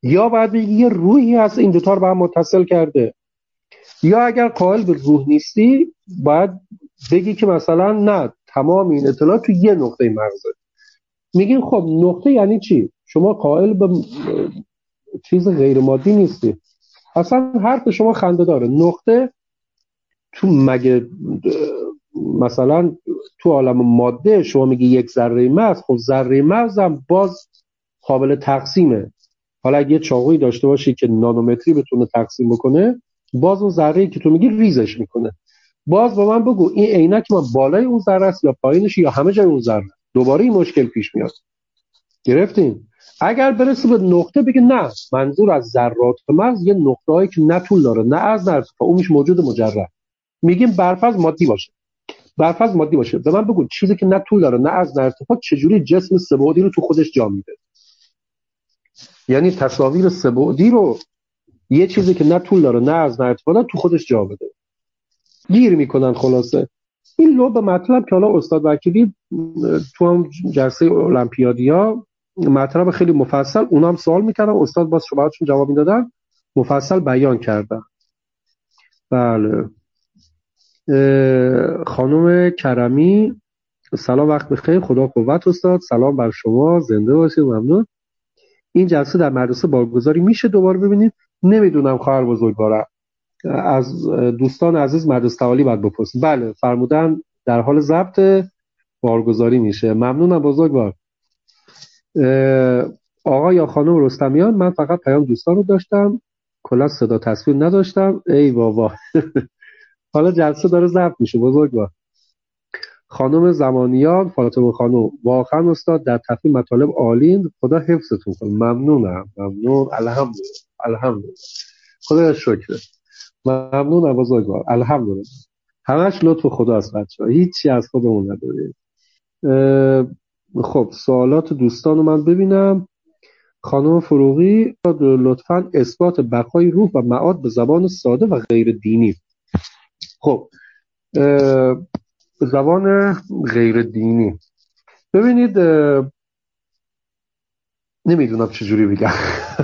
A: یا باید بگی یه روحی هست این دوتا رو به هم متصل کرده. یا اگر قائل به روح نیستی باید بگی که مثلا نه، تمام این اطلاعات تو یه نقطه مغزه. میگیم خب نقطه یعنی چی؟ شما قائل به چیز غیر مادی نیستی. اصلا حرف شما خنده داره. نقطه تو مگه مثلا تو عالم ماده شما میگی یک ذره مغز، خب ذره مغز هم باز قابل تقسیمه. حالا اگه یه چاقویی داشته باشی که نانومتری بتونه تقسیم بکنه، باز اون ذره‌ای که تو میگی ریزش میکنه. باز با من بگو این عینک من بالای اون ذره است یا پایینش یا همه جای اون ذره، دوباره این مشکل پیش میاد. گرفتین؟ اگر برسه به نقطه بگه نه، منظور از ذرات مغز یه نقطه‌ای که نه طول داره نه عرض نه ارتفاع، اون میشه موجود مجرد. میگیم برفرض مادی باشه. برفرض مادی باشه، به من بگو چیزی که نه طول داره نه عرض نه ارتفاع چجوری جسم سه‌بعدی رو تو خودش جا میده؟ یعنی تصاویر سه‌بعدی رو یه چیزی که نه طول داره نه عرض نه ارتفاع تو خودش جا بده. گیر میکنن. خلاصه این لو به مطلب که حالا استاد وکیلی تو هم جلسه المپیادیا مطلب خیلی مفصل، اونا هم سوال میکردن، استاد باز شما جواب میدادن، مفصل بیان کردن. بله. خانم کرمی سلام، وقت بخیر، خدا قوت استاد. سلام بر شما، زنده باشید، ممنون. این جلسه در مدرسه بارگذاری میشه دوباره ببینید؟ نمیدونم خواهر بزرگوارم، از دوستان عزیز مدرسه تعالی باید بپرسید. بله فرمودن در حال ضبط، بارگذاری میشه. ممنونم بزرگوار. آقا یا خانم رستمیان، من فقط پیام دوستان رو داشتم، کلا صدا تصویر نداشتم. ای بابا حالا جلسه داره ضبط میشه بزرگوار. خانم زمانیان، فاطمه خانم، واقعا استاد در تفهیم مطالب عالین، خدا حفظتون کنه. ممنونم. ممنون. الحمدلله خدا شکر. ممنونم بزرگوار. الحمدلله. همش لطف خداست بچه‌ها، هیچی از خودمون نداریم. خب سوالات دوستان رو من ببینم. خانم فروغی لطفاً اثبات بقای روح و معاد به زبان ساده و غیر دینی. خب زبان غیر دینی، ببینید نمیدونم چجوری بگم.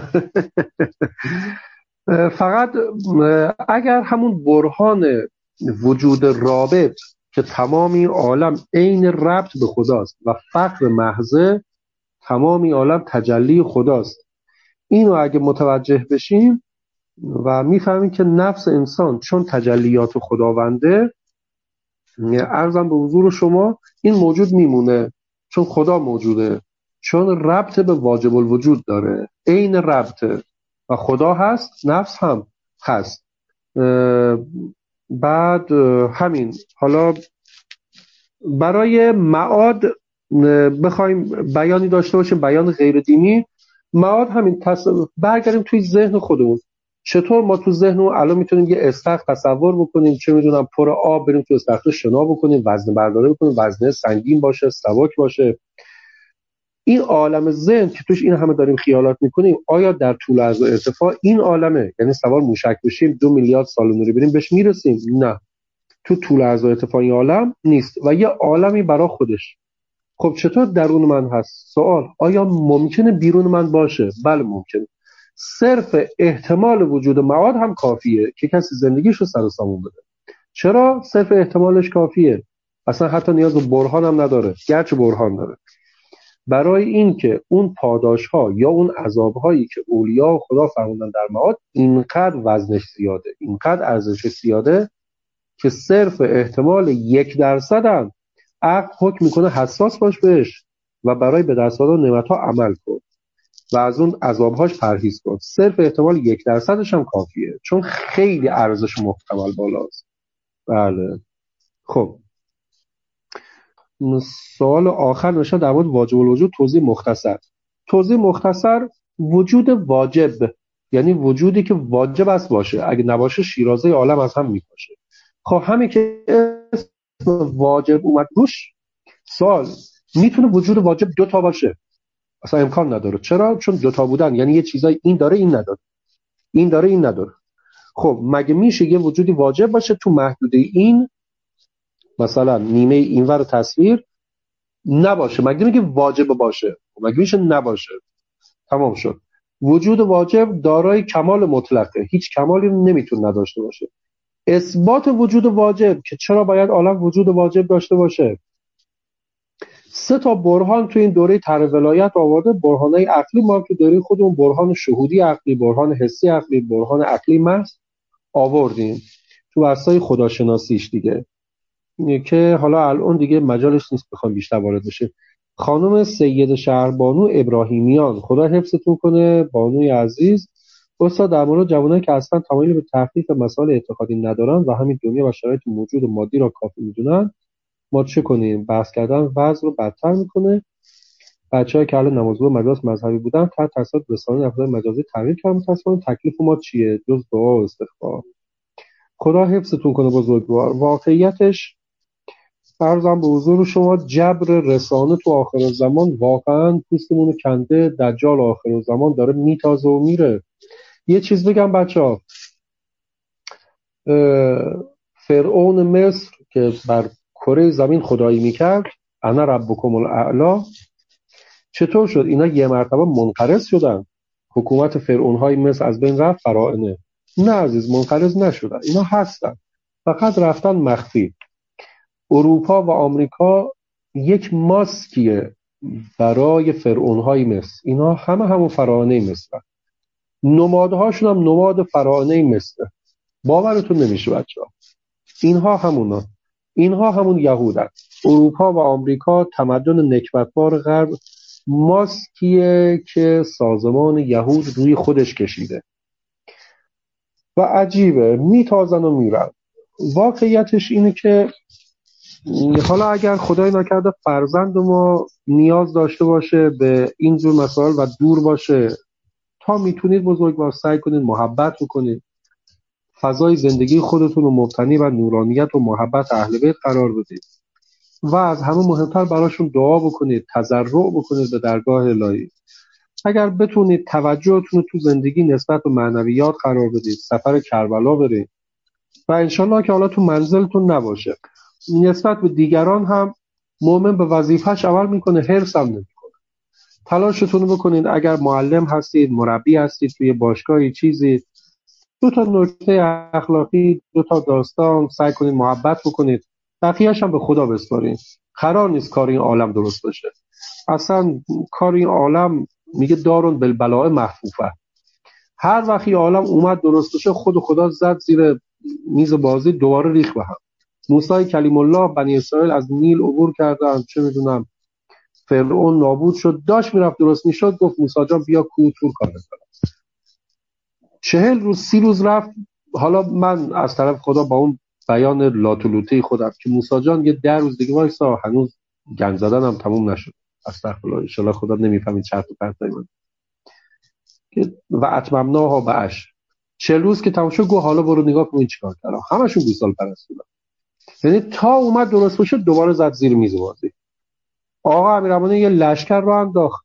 A: فقط اگر همون برهان وجود رابط که تمام این عالم عین ربط به خداست و فقر محضه، تمام این عالم تجلی خداست، اینو اگه متوجه بشیم و میفهمیم که نفس انسان چون تجلیات خداونده، عرضم به حضور شما این موجود میمونه چون خدا موجوده، چون ربط به واجب الوجود داره، عین ربطه و خدا هست، نفس هم هست. بعد همین. حالا برای معاد بخوایم بیانی داشته باشیم، بیان غیر دینی، معاد همین برگردیم توی ذهن خودمون. چطور ما تو ذهنمون الان میتونیم یه استخر تصور بکنیم، چه میدونم پر آب بریم تو استخر شنا بکنیم، وزنه برداری بکنیم، وزنه سنگین باشه، سبک باشه. این عالم ذهن که توش این همه داریم خیالات میکنیم، آیا در طول عرض و ارتفاع این عالمه؟ یعنی سوار موشک بشیم 2 میلیارد سال نوری بریم بهش میرسیم؟ نه، تو طول عرض و ارتفاع این عالم نیست و یه عالمی برای خودش. خب چطور درون من هست؟ سوال، آیا ممکنه بیرون من باشه؟ بله ممکنه. صرف احتمال وجود معاد هم کافیه که کسی زندگیش رو سر و سامون بده. چرا صرف احتمالش کافیه؟ اصلا حتی نیاز به برهان هم نداره، گرچه برهان داره. برای این که اون پاداش‌ها یا اون عذاب‌هایی که اولیا و خدا فرمودن در معاد اینقدر وزنش زیاده، اینقدر ارزشش زیاده که صرف احتمال 1% هم عقل حکم میکنه حساس باش بهش و برای به دست آوردن نعمت‌ها عمل کن و از اون عذاب‌هاش پرهیز کن. صرف احتمال 1% هم کافیه، چون خیلی ارزش محتمل بالاست. بله. خب سوال آخر نشه در مورد واجب الوجود. توضیح مختصر. توضیح مختصر: وجود واجب یعنی وجودی که واجب است باشه، اگه نباشه شیرازه عالم از هم میپاشه. خب همین که اسم واجب اومد روش، سوال، میتونه وجود واجب 2 تا باشه؟ اصلا امکان نداره. چرا؟ چون 2 تا بودن یعنی یه چیزای این داره این نداره، این داره این نداره. خب مگه میشه یه وجودی واجب باشه تو محدوده این، مثلا نیمه اینور تصویر نباشه؟ مگه میگه واجب باشه؟ مگه میشه نباشه؟ تمام شد. وجود واجب دارای کمال مطلقه، هیچ کمالی رو نمیتونه نداشته باشه. اثبات وجود واجب که چرا باید عالم وجود واجب داشته باشه، 3 تا برهان تو این دوره طرح ولایت آورده. برهانای عقلی ما تو دوره خودمون برهان شهودی عقلی، برهان حسی عقلی، برهان عقلی محض آوردیم تو بحث‌های خداشناسیش دیگه، که حالا الان دیگه مجالش نیست بخوام بیشتر وارد بشه. خانم سید شهربانو ابراهیمیان، خدا حفظتون کنه، بانوی عزیز، استاد در مورد جوانایی که اصلا تمایل به تحقیق مسائل اعتقادی ندارن و همین دنیا و شرایط موجود مادی را کافی میدونن، ما چه کنیم؟ بحث کردن وضع رو بدتر میکنه. بچه‌ای که الان نماز و مدارس مذهبی بودن تحت تاثیر رسانه‌های افراد مجازی تغییر کردن. متأسفانه تکلیف ما چیه جز دعا و استغفار؟ خدا حفظتون کنه بزرگوار. واقعیتش عرضم به حضور شما، جبر رسانه تو آخر زمان واقعا پوستمون کنده. دجال آخر زمان داره میتازه و میره. یه چیز بگم بچه‌ها، فرعون مصر که بر کره زمین خدایی میکرد، انا ربکم الاعلی، چطور شد اینا یه مرتبه منقرض شدن؟ حکومت فرعونهای مصر از بین رفت؟ فراعنه نه عزیز، منقرض نشدن، اینا هستن، فقط رفتن مخفی. اروپا و آمریکا یک ماسکیه برای فرعونهای مصر. اینا همون فراعنه مصر، نمادهاشون هم نماد فراعنه مصر. باورتون نمیشه بچه‌ها، اینها همون یهودن. اروپا و آمریکا تمدن نکبتبار غرب ماسکیه که سازمان یهود روی خودش کشیده و عجیبه، میتازن و میرن. واقعیتش اینه که حالا اگر خدای نکرده فرزند ما نیاز داشته باشه به اینجور مسائل و دور باشه، تا میتونید بزرگوار سعی کنید محبت بکنید، فضای زندگی خودتون رو مبتنی بر نورانیت و محبت اهل بیت قرار بدید و از همه مهمتر براشون دعا بکنید، تضرع بکنید به درگاه الهی. اگر بتونید توجهتون رو تو زندگی نسبت به معنویات قرار بدید، سفر کربلا برید و انشالله که حالا تو منزلتون نباشه، نسبت به دیگران هم مؤمن به وظیفه‌اش عمل میکنه، حرص هم نمیکنه. تلاشتون رو بکنید، اگر معلم هستید، مربی هستید توی باشگاهی چیزی، 2 تا نکته اخلاقی، 2 تا داستان سعی کنید محبت بکنید، بقیه‌اش هم به خدا بسپارید. قرار نیست کار این عالم درست بشه. اصلا کار این عالم میگه دارون بالبلاء محفوفه. هر وقتی عالم اومد درست بشه، خود خدا زد زیر میز بازی، دوباره ریخ به هم. موسی کلیم الله، بنی اسرائیل از نیل عبور کردن، چه میدونم فرعون نابود شد، داشت میرفت درست میشد، گفت موسی جان بیا کوه طور کار بکنم. 40 روز 30 روز رفت. حالا من از طرف خدا با اون بیان لاتولوتی خودم که موسی جان یه 10 روز دیگه وایسا، هنوز گند زدنم تموم نشد. استغفرالله، ان شاء الله خدا نمیفهمید چرت و پرتای من. و اتممناها بعش 40 روز که تموم شد، گفت حالا برو نگاه کن چیکار کردم. همشون گوسال پرست بودن. یعنی تا اومد درست بشه دوباره زد زیر میز بازی. آقا امیرالمومنین یه لشکر رو انداخت،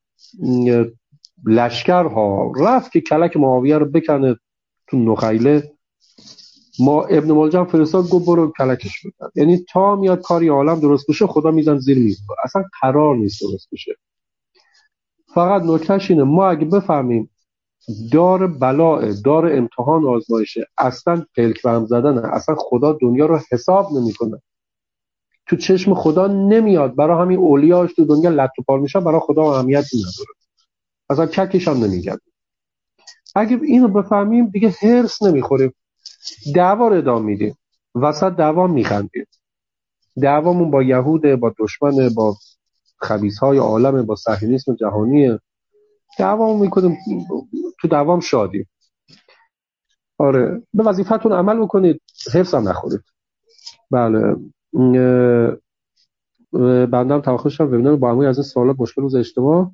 A: لشکرها رفت که کلک معاویه رو بکنه تو نخیله. ما ابن ملجم فرستاد گفت برو کلکش بکن. یعنی تا میاد کاری عالم درست بشه، خدا میزن زیر میز. اصلا قرار نیست درست بشه. فقط نکتهش اینه، ما اگه بفهمیم دار بلاء، دار امتحان، آزمایشه، اصلا پلک برم زدنه، اصلا خدا دنیا رو حساب نمیکنه، تو چشم خدا نمیاد. برای همین اولیاش تو دنیا لط و پار میشن، برای خدا اهمیتی نداره، اصلا ککش هم نمیگرد. اگه اینو بفهمیم دیگه هرس نمیخوریم، دعوا رو ادامه میدیم، وسط دعوا میخندیم. دعوامون با یهوده، با دشمنه، با خبیث‌های عالمه، با صهیونیسم جهانیه، دعوامون میکنیم، تو دعوام شادیم. آره، به وظیفتون عمل بکنید، حرص هم نخورید. بله، بندم توقع شدم ببینم با همون از این سوالات مشکل روز اجتماع.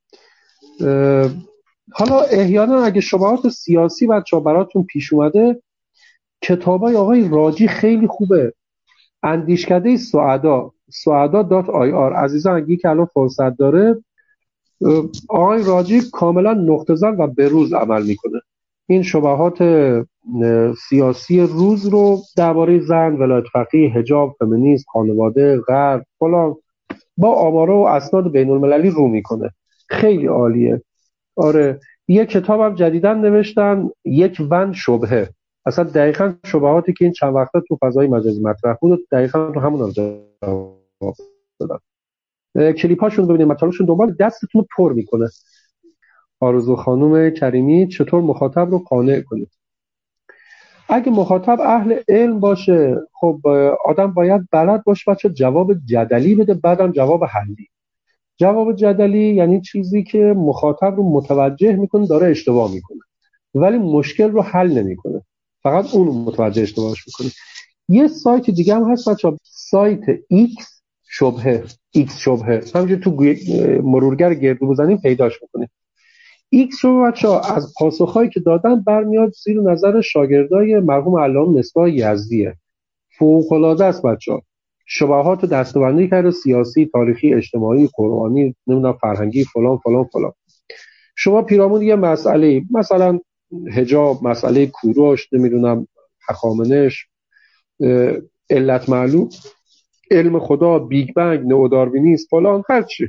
A: حالا احیانا اگه شبهات سیاسی بچه‌ها براتون پیش اومده، کتابای آقای راجی خیلی خوبه. اندیشکده سعدا.ir عزیزان اگه که الان فرصت داره، آقای راجی کاملا نقطه زن و به روز عمل میکنه. این شبهات سیاسی روز رو درباره زن، ولایت فقیه، حجاب، فمینیسم، خانواده، غرب، فلان، با آمارا و اسناد بین المللی رو میکنه. خیلی عالیه. آره، یه کتاب هم جدیدن نوشتن، یک ون شبهه. اصلا دقیقاً شبهاتی که این چند وقته تو فضای مجازی مطرح بود دقیقاً تو همون جواب دادن. کلیپاشون ببینید، مطالبشون دنبال دستتون رو پر میکنه. آرزو خانم کریمی: چطور مخاطب رو قانع کنید؟ اگه مخاطب اهل علم باشه، خب آدم باید بلد باشه بچه جواب جدلی بده، بعدم جواب حلی. جواب جدلی یعنی چیزی که مخاطب رو متوجه میکنه داره اشتباه میکنه، ولی مشکل رو حل نمیکنه، فقط اون رو متوجه اشتباهش میکنه. یه سایت دیگه هم هست بچه، سایت ایکس شبهه. ایکس شبهه همینجور تو مرورگر گردو بزنیم پیداش میکنیم. ایکس رو بچه‌ها از پاسخهایی که دادن برمیاد زیر نظر شاگردای مرحوم علامه مصباح یزدیه. فوق‌العاده است بچه‌ها. شبهات رو دسته‌بندی کرده، سیاسی، تاریخی، اجتماعی، قرآنی، نمیدونم فرهنگی، فلان فلان فلان. شما پیرامون یه مسئله، مثلا حجاب، مسئله کوروش، نمیدونم هخامنش، علت معلوم، علم خدا، بیگ بنگ، نئوداروینیسم، فلان، هر چی،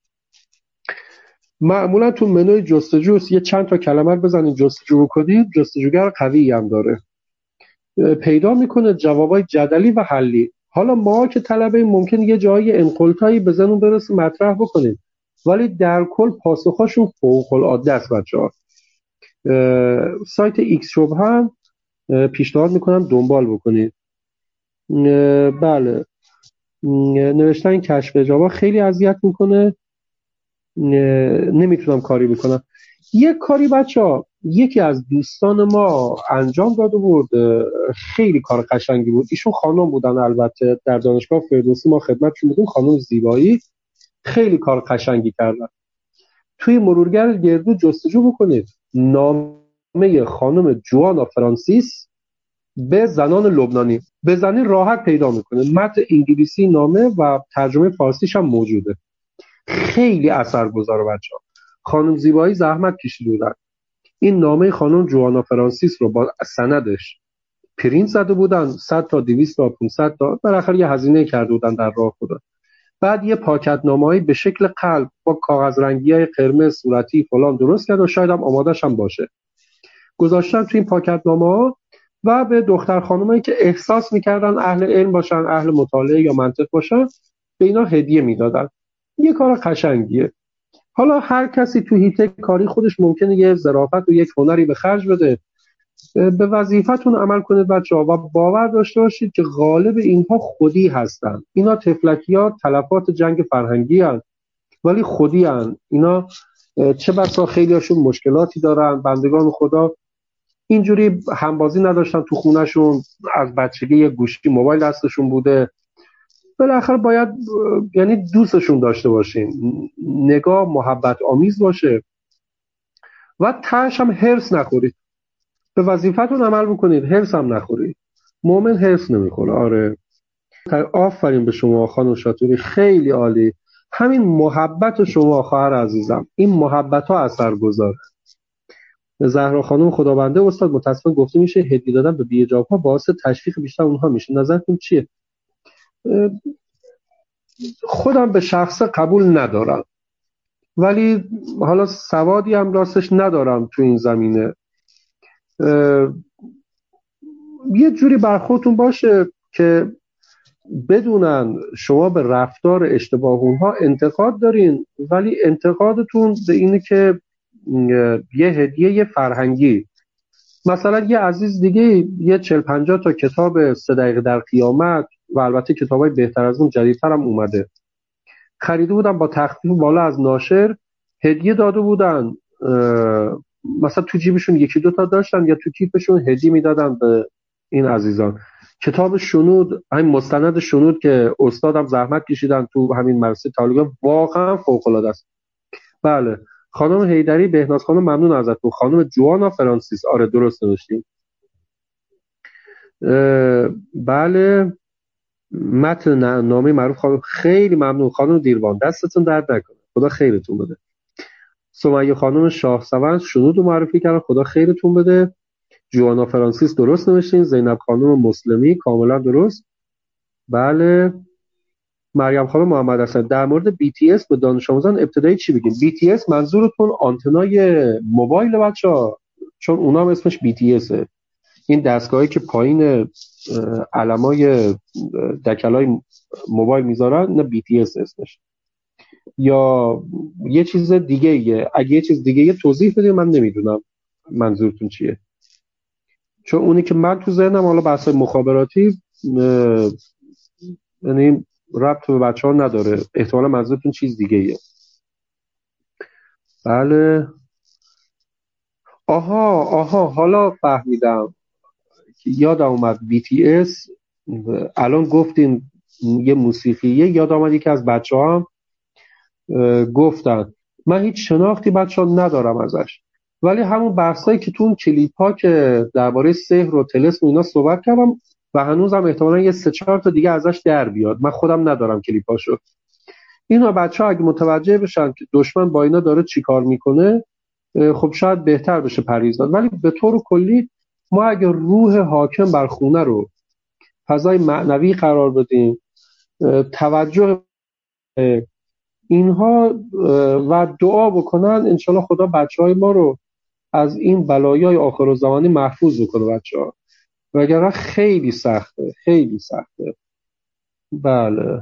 A: معمولا تو منوی جستجو یه چند تا کلمه رو بزنید جستجو بکنید، جستجوگر قوی هم داره، پیدا میکنه جوابای جدلی و حلی. حالا ما که طلبه ممکن یه جایی انقلتایی به ذهنمون برسه مطرح بکنید، ولی در کل پاسخاشون فوق العاده است بچه‌ها. سایت ایکس شوب هم پیشنهاد میکنم دنبال بکنید. بله، نوشتن کشف جواب خیلی اذیت میکنه، نمیتونم کاری بکنم. یک کاری بچه‌ها یکی از دوستان ما انجام داده بود، خیلی کار قشنگی بود. ایشون خانم بودن، البته در دانشگاه فردوسی ما خدمتشون بودیم، خانم زیبایی، خیلی کار قشنگی کردن. توی مرورگر گردو جستجو بکنید، نامه خانم جوانا فرانسیس به زنان لبنانی بزنی راحت پیدا میکنه. متن انگلیسی نامه و ترجمه فارسیش هم موجوده. خیلی اثرگذاره بچه‌ها. خانم زیبایی زحمت کشیده بودن، این نامه خانم جوانا فرانسیس رو با سندش پرینت زده بودن، 100 تا 200 تا 500 تا، بالاخره یه هزینه کرده بودن در راه خدا. بعد یه پاکتنامه‌ای به شکل قلب با کاغذ رنگی‌های قرمز صورتی فلان درست کرد و شاید هم آماده‌ش هم باشه، گذاشتن تو این پاکتنامه‌ها و به دختر خانمایی که احساس می‌کردن اهل علم باشن، اهل مطالعه یا منطق باشن، به اینا هدیه میدادن. یه کار قشنگیه. حالا هر کسی تو حیطه کاری خودش ممکنه یه ظرافت و یک هنری به خرج بده. به وظیفتون عمل کنید بچه‌ها و باور داشته باشید که غالب اینها خودی هستن. اینا تفلکیات، تلفات جنگ فرهنگی هستن، ولی خودی هستن. اینا چه بسا خیلی هاشون مشکلاتی دارن، بندگان خدا اینجوری همبازی نداشتن تو خونهشون، از بچگی یه گوشی موبایل دستشون بوده. بالاخره باید یعنی دوستشون داشته باشین، نگاه محبت آمیز باشه و تهش هم هرس نخورید. به وظیفتون عمل بکنید، هرس هم نخورید. مؤمن هرس نمیخوره. آره، آفرین به شما خانم شاتوری، خیلی عالی. همین محبت شما خواهر عزیزم، این محبت ها اثر گذاره. زهرا خانم خدابنده: استاد متاسفانه گفته میشه هدیه دادن به بی‌حجاب ها باعث تشویق بیشتر اونها میشه، نظرتون چیه؟ خودم به شخص قبول ندارم، ولی حالا سوادی هم راستش ندارم تو این زمینه. یه جوری برخوردتون باشه که بدونن شما به رفتار اشتباه اونها انتقاد دارین، ولی انتقادتون به اینه که یه هدیه فرهنگی، مثلا یه عزیز دیگه یه 40-50 تا کتاب 3 دقیقه در قیامت و البته کتابای بهتر از اون جدیدتر هم اومده خریده بودن با تخفیف بالا از ناشر، هدیه داده بودن. مثلا تو جیبشون 1-2 تا داشتن یا تو کیفشون هدیه میدادن به این عزیزان. کتاب شنود، همین مستند شنود که استادم زحمت کشیدن تو همین مدرسه تعلیق، واقعا فوق العاده است. بله، خانم حیدری بهناز خانم ممنون ازتون. خانم جوانا فرانسیس، آره درست نوشتین. بله، متن نامه معروف خانم، خیلی ممنون خانم دیروان، دستتون درد نکنه، خدا خیرتون بده. سمیه خانم شاهسوند شنود رو معرفی کردن، خدا خیرتون بده. جوانا فرانسیس درست نوشتین. زینب خانم مسلمی کاملا درست. بله، مریم خانم محمد حسن در مورد BTS به دانش آموزان ابتدایی چی بگیم؟ BTS منظورتون آنتنای موبایل بچه‌ها؟ چون اونا هم اسمش BTSه. این دستگاهی که پایین علمای دکلای موبایل میذارن نه BTS اسمش، یا یه چیز دیگه ایه؟ اگه یه چیز دیگه توضیح بدید، من نمیدونم منظورتون چیه. چون اونی که من تو ذهنم حالا بحث مخابراتی یعنی ربط به بچه ها نداره، احتمالا منظورتون چیز دیگه ایه. بله. آها حالا فهمیدم، یادم اومد BTS. الان گفتین یه موسیقیه، یاد آمد یکی از بچه ها هم گفتن. من هیچ شناختی بچه ها ندارم ازش، ولی همون بحثایی که تو اون کلیپ ها که درباره سحر و طلسم و اینا صحبت کردم و هنوزم احتمالا یه 3-4 تا دیگه ازش در بیاد. من خودم ندارم کلیپاشو. اینا بچه ها اگه متوجه بشن که دشمن با اینا داره چی کار میکنه، خب شاید بهتر بشه پرهیز داد. ولی به طور کلی ما اگه روح حاکم بر خونه رو فضای معنوی قرار بدیم، توجه اینها و دعا بکنن، انشالله خدا بچهای ما رو از این بلایای آخرالزمانی محفوظ بکنه بچه ها، وگرنه خیلی سخته، خیلی سخته. بله.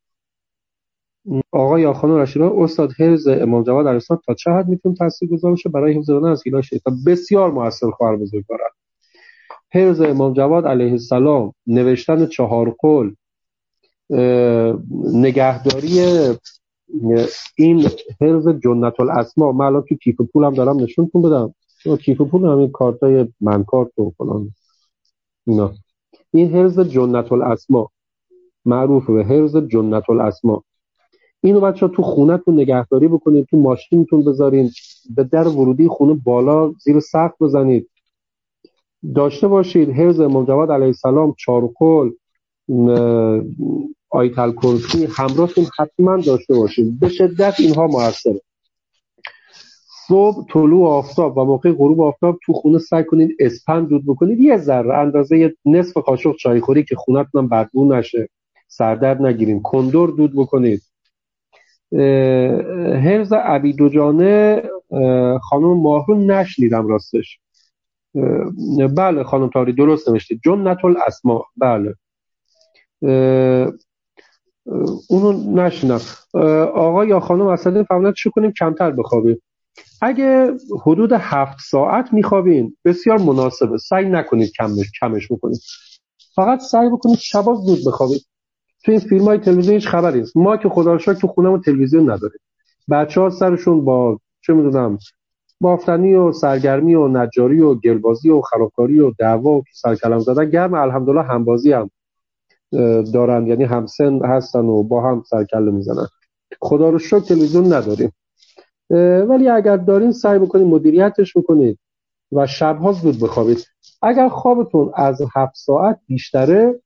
A: آقای یا خانم رشیدان، استاد حفظ امام جواد علیه السلام تا چه حد میتونه تاثیرگذار باشه برای حفظ بدن از هیلای شیطان؟ بسیار موثر خواهر بزرگوارم. حفظ امام جواد علیه السلام، نوشتن 4 قول، نگهداری این حفظ جنت الاسما. من الان تو کیف پولم دارم نشونتون بدم، کیف پول همین کارتای منکارت و فلان اینا. این حفظ جنت الاسما معروفه به حفظ جنت الاسما. اینو بچه‌ها تو خونه‌تون نگهداری بکنید، تو ماشینتون بذارین، به در ورودی خونه بالا زیر سقف بزنید، داشته باشید. حفظ امام جواد علیه السلام، 4 قول، آیت الکرسی همراهتون حتما داشته باشید. به شدت اینها موثره. صبح طلوع آفتاب و موقع غروب آفتاب تو خونه سعی کنید اسپند دود بکنید، یه ذره اندازه نصف قاشق چایخوری که خونه‌تون هم بدبو نشه، سردرد نگیرین. کندر دود بکنید. حفظ عبیدوجانه خانم ماهرو نشنیدم راستش. بله خانم تاری درست نوشتید، جنت الاسما. بله اونو نشنیدم. آقا یا خانم اصلا فهمیدن چی کنیم؟ کمتر بخوابیم. اگه حدود 7 ساعت میخوابین بسیار مناسبه، سعی نکنید کمش بکنید، فقط سعی بکنید شبا زود بخوابید. تو این فیلم های تلویزیونی هیچ خبری نیست. ما که خدا رو شکر تو خونمون تلویزیون نداریم، بچه‌ها سرشون با چه میدونم بافتنی و سرگرمی و نجاری و گلبازی و خرابکاری و دعوا و سرکلم زدن گرم. الحمدلله همبازی هم دارن، یعنی همسن هستن و با هم سرکله میزنن. خدا رو شکر تلویزیون نداریم، ولی اگر دارین سعی بکنید مدیریتش بکنید و شب‌ها زود بخوابید. اگر خوابتون از 7 ساعت بیشتره،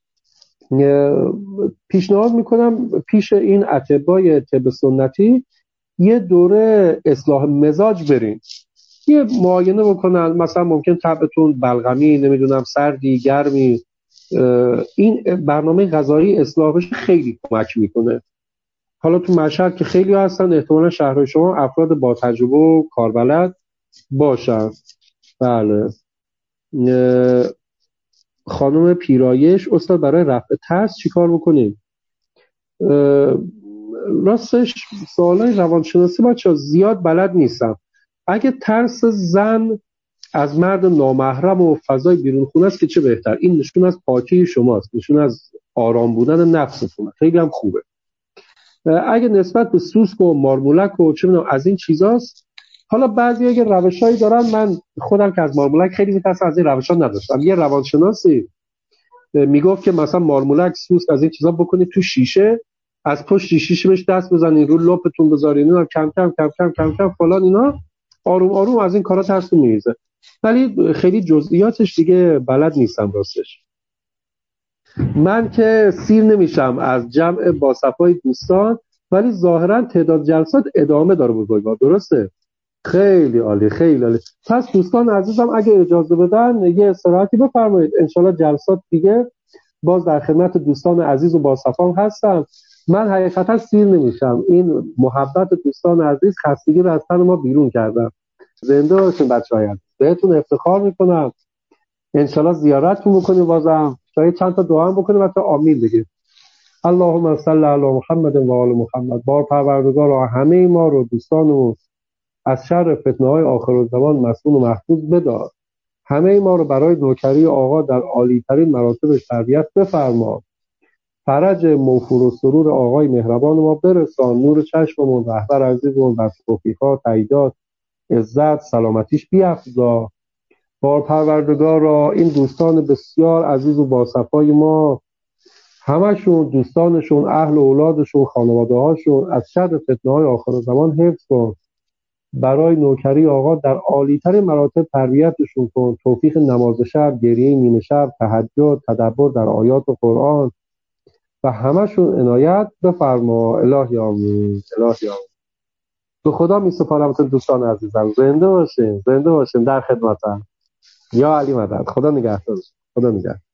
A: پیشنهاد میکنم پیش این اطبای طب سنتی یه دوره اصلاح مزاج برین، یه معاینه بکنن. مثلا ممکن طبعتون بلغمی، نمیدونم سردی گرمی، این برنامه غذایی اصلاح بشه خیلی کمک میکنه. حالا تو مشهد که خیلی هستن، احتمالا شهرهای شما افراد با تجربه و کاربلد باشن. بله. خانم پیرایش، استاد برای رفع ترس چی کار بکنیم؟ راستش سوالای روانشناسی بچه زیاد بلد نیستم. اگه ترس زن از مرد نامحرم و فضای بیرون خونه است که چه بهتر، این نشون از پاکی شماست، نشون از آرام بودن نفستونه، خیلی هم خوبه. اگه نسبت به سوسک و مارمولک و چه میدونم از این چیزاست، حالا بعضی اگه روشایی دارن، من خودم که از مارمولک خیلی میترسم، از این روشا نداشتم. یه روانشناسی میگفت که مثلا مارمولک، سوسک، از این چیزا بکنید تو شیشه، از پشت شیشه بهش دست بزنید، رو لپتون بذارید، اینا کم کم کم کم کم کم فلان، اینا آروم آروم از این کارا ترسون میریزه. ولی خیلی جزئیاتش دیگه بلد نیستم راستش. من که سیر نمیشم از جمع باصفای دوستان، ولی ظاهرا تعداد جلسات ادامه داره بزرگوار، درسته؟ خیلی عالی، خیلی عالی. پس دوستان عزیزم اگه اجازه بدن یه استراحتی بفرمایید، انشالله جلسات دیگه باز در خدمت دوستان عزیز و باصفام هستم. من حقیقتا سیر نمیشم. این محبت دوستان عزیز خستگی رو از تن ما بیرون کردن. زنده باشین بچه‌های عزیز، بهتون افتخار میکنم. انشالله زیارتتون بکنیم، بازم شاید چند تا دعا هم بکنیم و تا آمین بگیم. اللهم صل علی محمد و آل محمد. بار پروردگارا همه ما رو، دوستانمون، از شر فتنه‌های آخرالزمان مسئول و محفوظ بدار. همه ما رو برای نوکری آقا در عالی‌ترین مراتب تربیت بفرما. فرج موفور و سرور آقای مهربان ما برسان. نور چشممون، رهبر عزیزمون، بر توفیقات، تاییدات، عزت، سلامتیش بیفزا. بار پروردگارا این دوستان بسیار عزیز و باصفای ما، همشون، دوستانشون، اهل و اولادشون، خانواده هاشون، از شر فتنه‌های آخر زمان حفظ کن. برای نوکری آقا در عالی‌ترین مراتب تربیتشون کن. توفیق نماز شب، گریه نیمه شب، تهجد، تدبر در آیات قرآن و همشون عنایت بفرما. الهی آمین، الهی آمین. به خدا می سپارمتون دوستان عزیزم. زنده باشین، زنده باشین، در خدمتم. یا علی مدد. خدا نگهدار. خدا نگهدار.